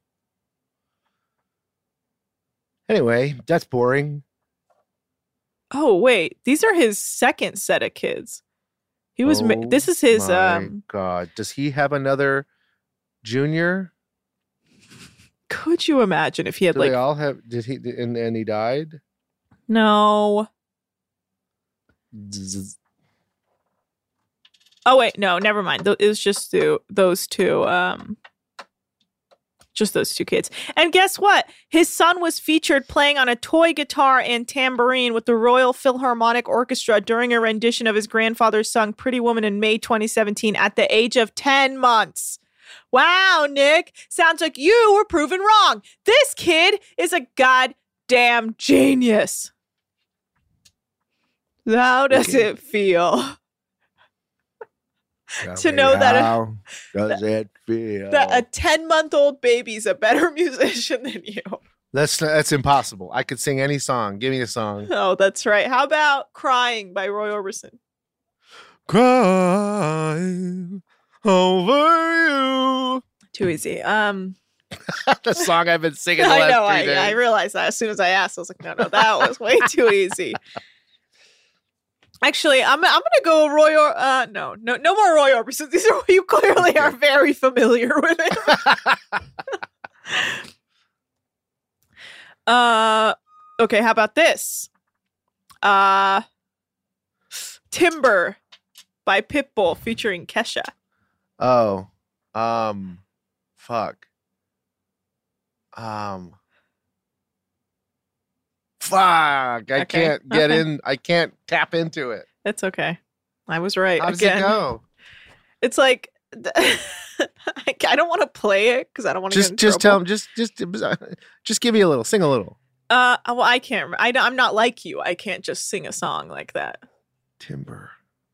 Anyway, that's boring. Oh, wait. These are his second set of kids. He was. Ma- Oh this is his. my um God, does he have another junior? Could you imagine if he had Do like? they all have? Did he? And, and he died. No. Zzz. Oh wait, no, never mind. Th- It was just the, those two. Um, just those two kids. And guess what? His son was featured playing on a toy guitar and tambourine with the Royal Philharmonic Orchestra during a rendition of his grandfather's song "Pretty Woman" in May twenty seventeen at the age of ten months. Wow, Nick, sounds like you were proven wrong. This kid is a goddamn genius. How does Okay. it feel Tell to me know that a- how does it feel? that a ten-month-old baby's a better musician than you? That's that's impossible. I could sing any song. Give me a song. Oh, that's right. How about "Crying" by Roy Orbison? Crying over you. Too easy. Um, The song I've been singing the I last know. three I, days. I realized that as soon as I asked. I was like, no, no, that was way too easy. Actually, I'm I'm gonna go Roy or uh no no no more Roy Orbison. These are you clearly are very familiar with it. Uh, okay, how about this? Uh, Timber by Pitbull featuring Kesha. Oh, um, fuck. Um, fuck. I Okay, can't get okay. in. I can't tap into it. It's okay. I was right How does again. it go? It's like I don't want to play it because I don't want to. Just, just tell him. Just, just, just give me a little. Sing a little. Uh, well, I can't. rem- I, don't- I'm not like you. I can't just sing a song like that. Timber.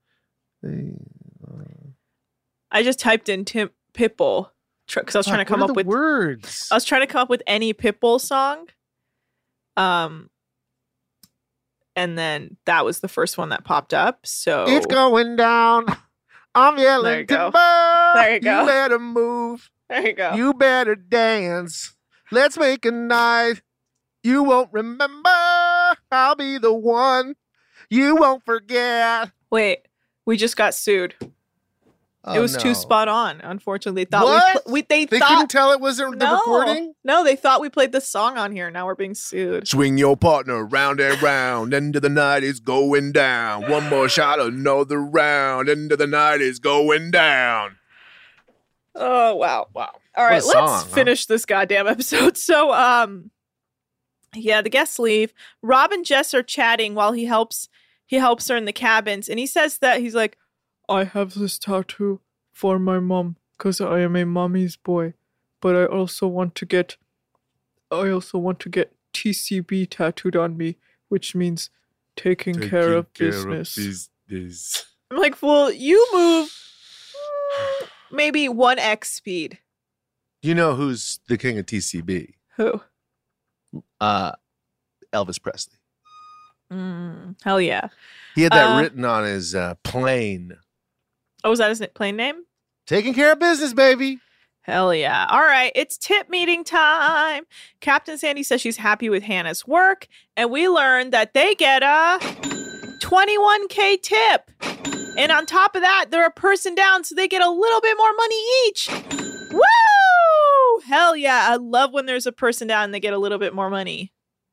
I just typed in Tim Pitbull because I was trying to come up with words. I was trying to come up with any Pitbull song. Um, and then that was the first one that popped up. So It's going down. I'm yelling There you go. timber. There you go. You better move. there you go. You better dance. Let's make a night you won't remember. I'll be the one you won't forget. Wait, we just got sued. Oh, it was no. too spot on. Unfortunately, they thought we, What? pl- we they, They thought couldn't tell it wasn't the no, recording? no, they thought we played this song on here. Now we're being sued. Swing your partner round and round. End of the night is going down. One more shot, another round. End of the night is going down. Oh wow. Wow. All right, a let's song, huh? finish this goddamn episode. So, um, yeah, the guests leave. Rob and Jess are chatting while he helps he helps her in the cabins, and he says that he's like, I have this tattoo for my mom because I am a mommy's boy, but I also want to get, I also want to get T C B tattooed on me, which means taking, care of business. business. I'm like, well, you move mm, maybe one x speed. You know who's the king of T C B? Who? Uh, Elvis Presley. Mm, hell yeah. He had that Uh, written on his uh, plane. Oh, was that his plain name? Taking care of business, baby. Hell yeah. All right, it's tip meeting time. Captain Sandy says she's happy with Hannah's work, and we learned that they get a twenty-one K tip. And on top of that, they're a person down, so they get a little bit more money each. Woo! Hell yeah. I love when there's a person down and they get a little bit more money.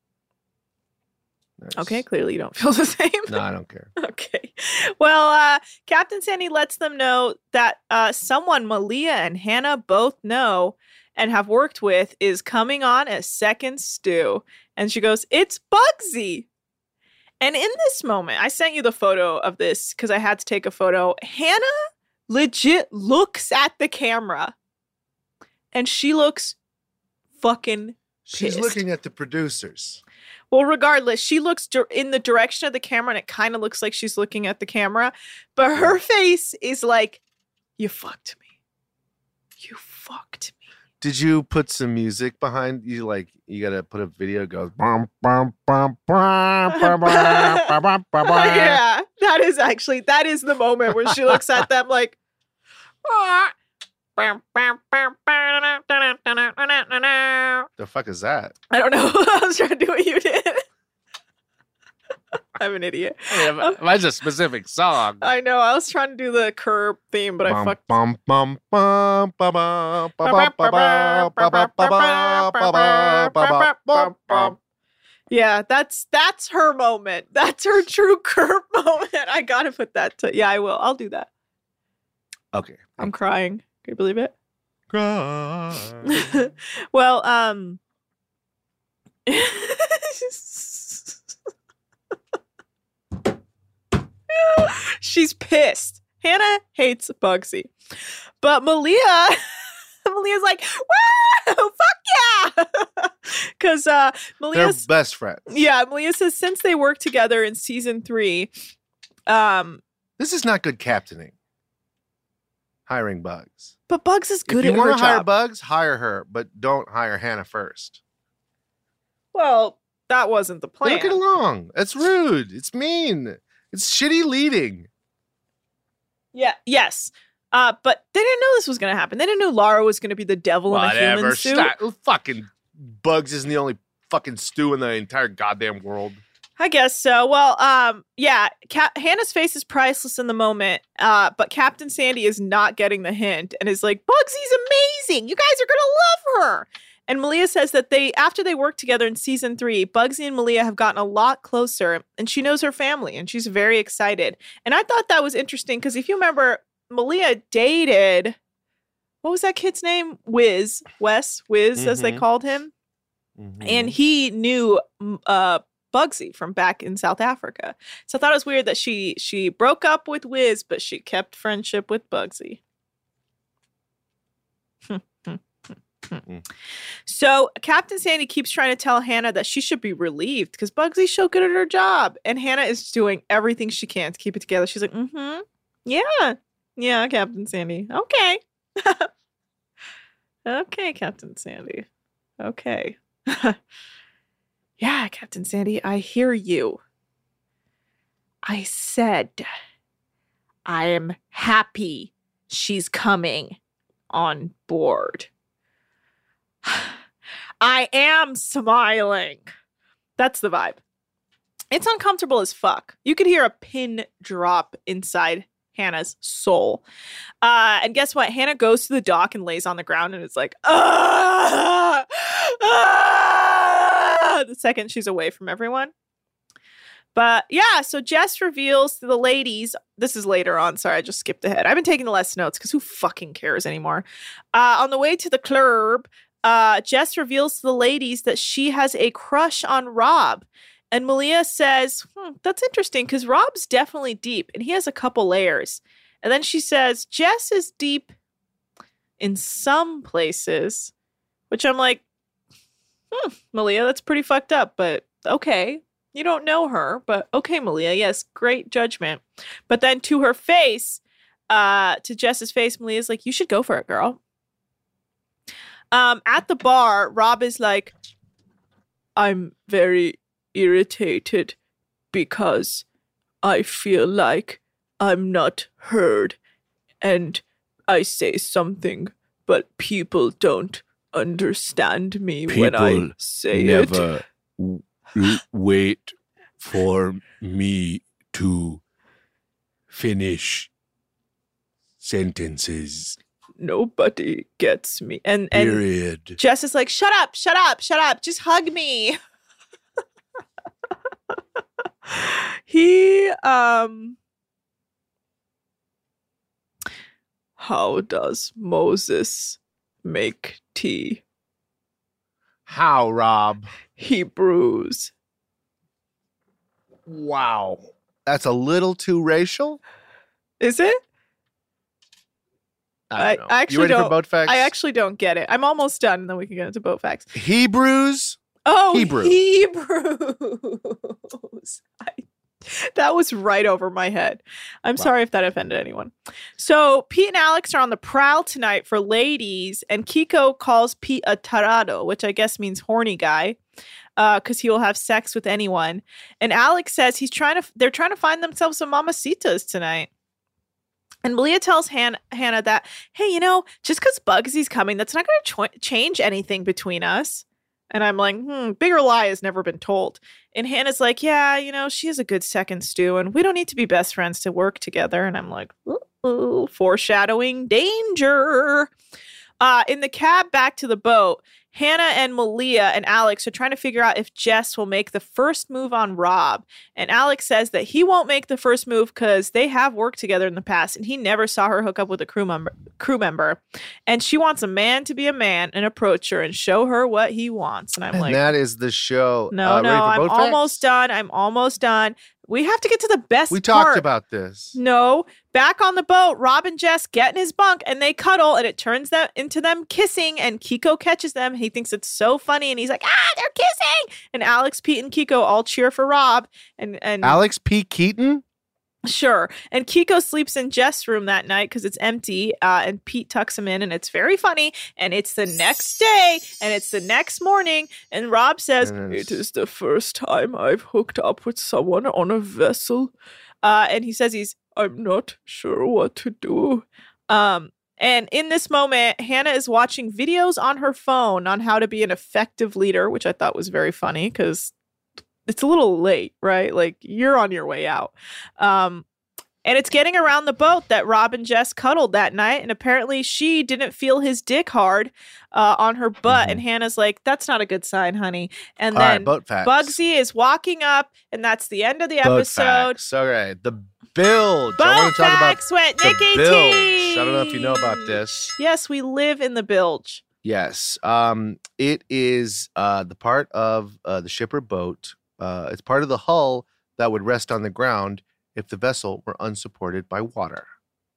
Nice. Okay, clearly you don't feel the same. No, I don't care. Okay. Well, uh, Captain Sandy lets them know that uh, someone Malia and Hannah both know and have worked with is coming on as second stew. And she goes, it's Bugsy. And in this moment, I sent you the photo of this because I had to take a photo. Hannah legit looks at the camera and she looks fucking She's pissed. looking at the producers. Well, regardless, she looks dir- in the direction of the camera and it kind of looks like she's looking at the camera. But her face is like, you fucked me. You fucked me. Did you put some music behind you? Like, you got to put a video that goes, bum, bum, bum, bum, bum, bum, bum, bum, bum. Yeah, that is actually, that is the moment where she looks at them like, "Ah." The fuck is that? I don't know. I was trying to do what you did. I'm an idiot. That's a specific song. I know. I was trying to do the Curb theme, but I Bum, fucked. bum, bum, bum, bum, bum, bum, bum, bum, bum, bum, bum, bum, bum, bum, bum. Yeah, that's that's her moment. That's her true Curb moment. I gotta put that to. Yeah, I will. I'll do that. Okay. I'm crying. Can you believe it? Cry. Well, um she's pissed. Hannah hates Bugsy. But Malia Malia's like, woo, fuck yeah. Cause uh They're Malia's best friends. yeah, Malia says since they worked together in season three, um, This is not good captaining. Hiring Bugs. but Bugs is good if you at want her to hire job. Bugs, hire her, but don't hire Hannah first. Well, that wasn't the They plan. don't get along. That's rude. It's mean. It's shitty leading. Yeah, yes. Uh, but they didn't know this was going to happen. They didn't know Lara was going to be the devil in a Whatever. human suit. Stop. Fucking Bugs isn't the only fucking stew in the entire goddamn world. I guess so. Well, um, yeah, Cap- Hannah's face is priceless in the moment, uh, but Captain Sandy is not getting the hint and is like, Bugsy's amazing. You guys are going to love her. And Malia says that they, after they worked together in season three, Bugsy and Malia have gotten a lot closer, and she knows her family, and she's very excited. And I thought that was interesting because if you remember, Malia dated, what was that kid's name? Wiz, Wes, Wiz, mm-hmm. as they called him. Mm-hmm. And he knew uh, Bugsy from back in South Africa. So I thought it was weird that she she broke up with Wiz, but she kept friendship with Bugsy. Mm. So Captain Sandy keeps trying to tell Hannah that she should be relieved because Bugsy's so good at her job. And Hannah is doing everything she can to keep it together. She's like, mm-hmm. Yeah. Yeah, Captain Sandy. Okay. Okay, Captain Sandy. Okay. Yeah, Captain Sandy, I hear you. I said, I am happy she's coming on board. I am smiling. That's the vibe. It's uncomfortable as fuck. You could hear a pin drop inside Hannah's soul. Uh, and guess what? Hannah goes to the dock and lays on the ground and is like, ah, ah, the second she's away from everyone. But yeah, so Jess reveals to the ladies, this is later on, sorry, I just skipped ahead. I've been taking the less notes because who fucking cares anymore? Uh, on the way to the club, uh, Jess reveals to the ladies that she has a crush on Rob. And Malia says, hmm, that's interesting because Rob's definitely deep and he has a couple layers. And then she says, Jess is deep in some places, which I'm like, hmm, Malia, that's pretty fucked up, but okay. You don't know her, but okay, Malia. Yes, great judgment. But then to her face, uh, to Jess's face, Malia's like, you should go for it, girl. Um, at the bar, Rob is like, I'm very irritated because I feel like I'm not heard and I say something, but people don't understand me people when I say never it. W- wait for me to finish sentences. Nobody gets me. And, and Period. Jess is like, shut up, shut up, shut up. Just hug me. he, um, how does Moses make tea? How, Rob? He brews. Wow. That's a little too racial. Is it? I, don't know. I actually you ready don't. for boat facts? I actually don't get it. I'm almost done, and then we can get into boat facts. Hebrews. Oh, Hebrew. Hebrews. I, that was right over my head. I'm wow. sorry if that offended anyone. So Pete and Alex are on the prowl tonight for ladies, and Kiko calls Pete a tarado, which I guess means horny guy, because uh, he will have sex with anyone. And Alex says he's trying to. They're trying to find themselves some mamacitas tonight. And Malia tells Han- Hannah that, hey, you know, just because Bugsy's coming, that's not going to cho- change anything between us. And I'm like, hmm, bigger lie has never been told. And Hannah's like, yeah, you know, she is a good second stew, and we don't need to be best friends to work together. And I'm like, ooh, foreshadowing danger. Uh, in the cab back to the boat, Hannah and Malia and Alex are trying to figure out if Jess will make the first move on Rob. And Alex says that he won't make the first move because they have worked together in the past and he never saw her hook up with a crew member. crew member. And she wants a man to be a man and approach her and show her what he wants. And I'm and like, that is the show. No, uh, no, I'm facts? almost done. I'm almost done. We have to get to the best We talked part. about this. No. Back on the boat, Rob and Jess get in his bunk and they cuddle and it turns them into them kissing and Kiko catches them. He thinks it's so funny and he's like, ah, they're kissing. And Alex, Pete, and Kiko all cheer for Rob. And, and Alex P. Keaton? Sure. And Kiko sleeps in Jess' room that night because it's empty. Uh, and Pete tucks him in and it's very funny. And it's the next day and it's the next morning. And Rob says, it is the first time I've hooked up with someone on a vessel. Uh, and he says he's, I'm not sure what to do. Um, and in this moment, Hannah is watching videos on her phone on how to be an effective leader, which I thought was very funny because it's a little late, right? Like you're on your way out. Um, And it's getting around the boat that Rob and Jess cuddled that night. And apparently she didn't feel his dick hard uh, on her butt. Mm-hmm. And Hannah's like, that's not a good sign, honey. And All then right, boat facts. Bugsy is walking up, and that's the end of the Boat episode. facts. All right. The bilge. I Boat want to talk about facts with the Nikki bilge. T. I don't know if you know about this. Yes, we live in the bilge. Yes. Um, it is uh, the part of uh, the ship or boat. Uh, it's part of the hull that would rest on the ground if the vessel were unsupported by water.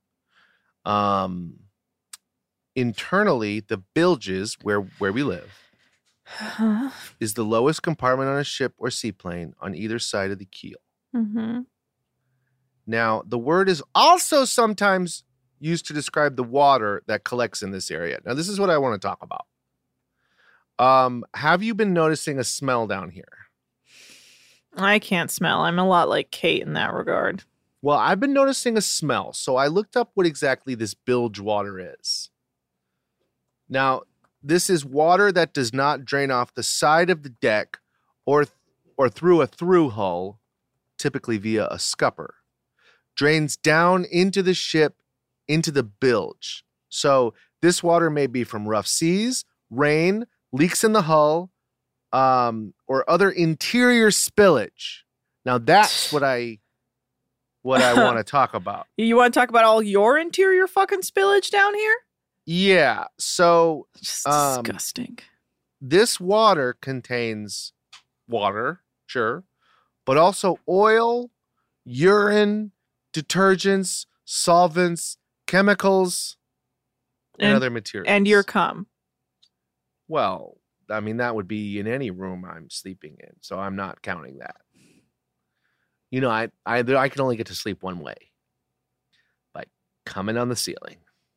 Um, internally, the bilges, where, where we live, Uh-huh. is the lowest compartment on a ship or seaplane on either side of the keel. Mm-hmm. Now, the word is also sometimes used to describe the water that collects in this area. Now, this is what I want to talk about. Um, have you been noticing a smell down here? I can't smell. I'm a lot like Kate in that regard. Well, I've been noticing a smell, so I looked up what exactly this bilge water is. Now, this is water that does not drain off the side of the deck or, or through a through hull, typically via a scupper. Drains down into the ship, into the bilge. So this water may be from rough seas, rain, leaks in the hull, um, or other interior spillage. Now that's what I what I want to talk about. You want to talk about all your interior fucking spillage down here? Yeah. So Just Um, disgusting. this water contains water, sure, but also oil, urine, detergents, solvents, chemicals, and, And- other materials. And your cum. Well, I mean, that would be in any room I'm sleeping in, so I'm not counting that. You know, I I, I can only get to sleep one way, by coming on the ceiling.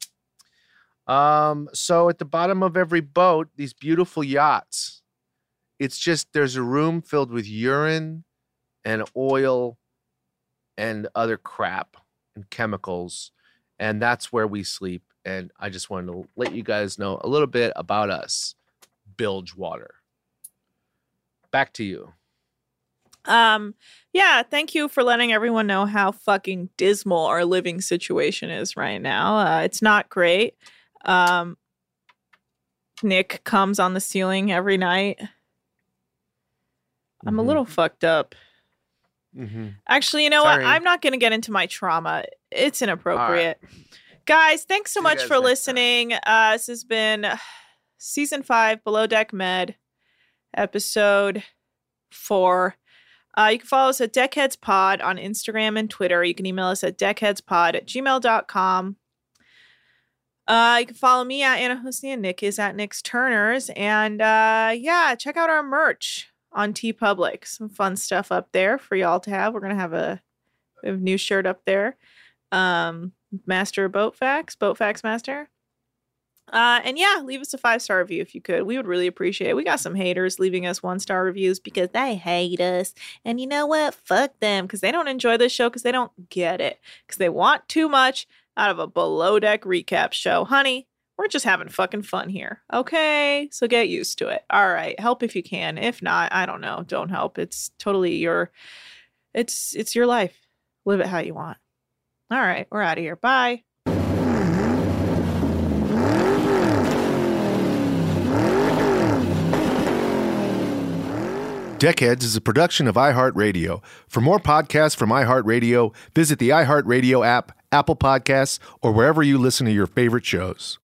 Um, so at the bottom of every boat, these beautiful yachts, it's just there's a room filled with urine and oil and other crap and chemicals, and that's where we sleep. And I just wanted to let you guys know a little bit about us. Bilge water. Back to you. Um, yeah, thank you for letting everyone know how fucking dismal our living situation is right now. Uh, it's not great. Um, Nick comes on the ceiling every night. I'm a Mhm. little fucked up. Mm-hmm. Actually, you know Sorry. what? I'm not going to get into my trauma. It's inappropriate. Guys, thanks so See you much guys for next time. listening. Uh, this has been season five, Below Deck Med, episode four. Uh, you can follow us at Deckheads Pod on Instagram and Twitter. You can email us at deckheadspod at gmail dot com. Uh, you can follow me at Anna Husni, and Nick is at Nick's Turners. And uh, yeah, check out our merch on TeePublic. Some fun stuff up there for y'all to have. We're gonna have a, we have a new shirt up there. Um, Master of Boat Facts, Boat Facts Master. Uh, and yeah, leave us a five-star review if you could. We would really appreciate it. We got some haters leaving us one-star reviews because they hate us. And you know what? Fuck them, because they don't enjoy this show because they don't get it. Because they want too much out of a Below Deck recap show. Honey, we're just having fucking fun here. Okay? So get used to it. All right. Help if you can. If not, I don't know. Don't help. It's totally your, it's, it's your life. Live it how you want. All right. We're out of here. Bye. Deckheads is a production of iHeartRadio. For more podcasts from iHeartRadio, visit the iHeartRadio app, Apple Podcasts, or wherever you listen to your favorite shows.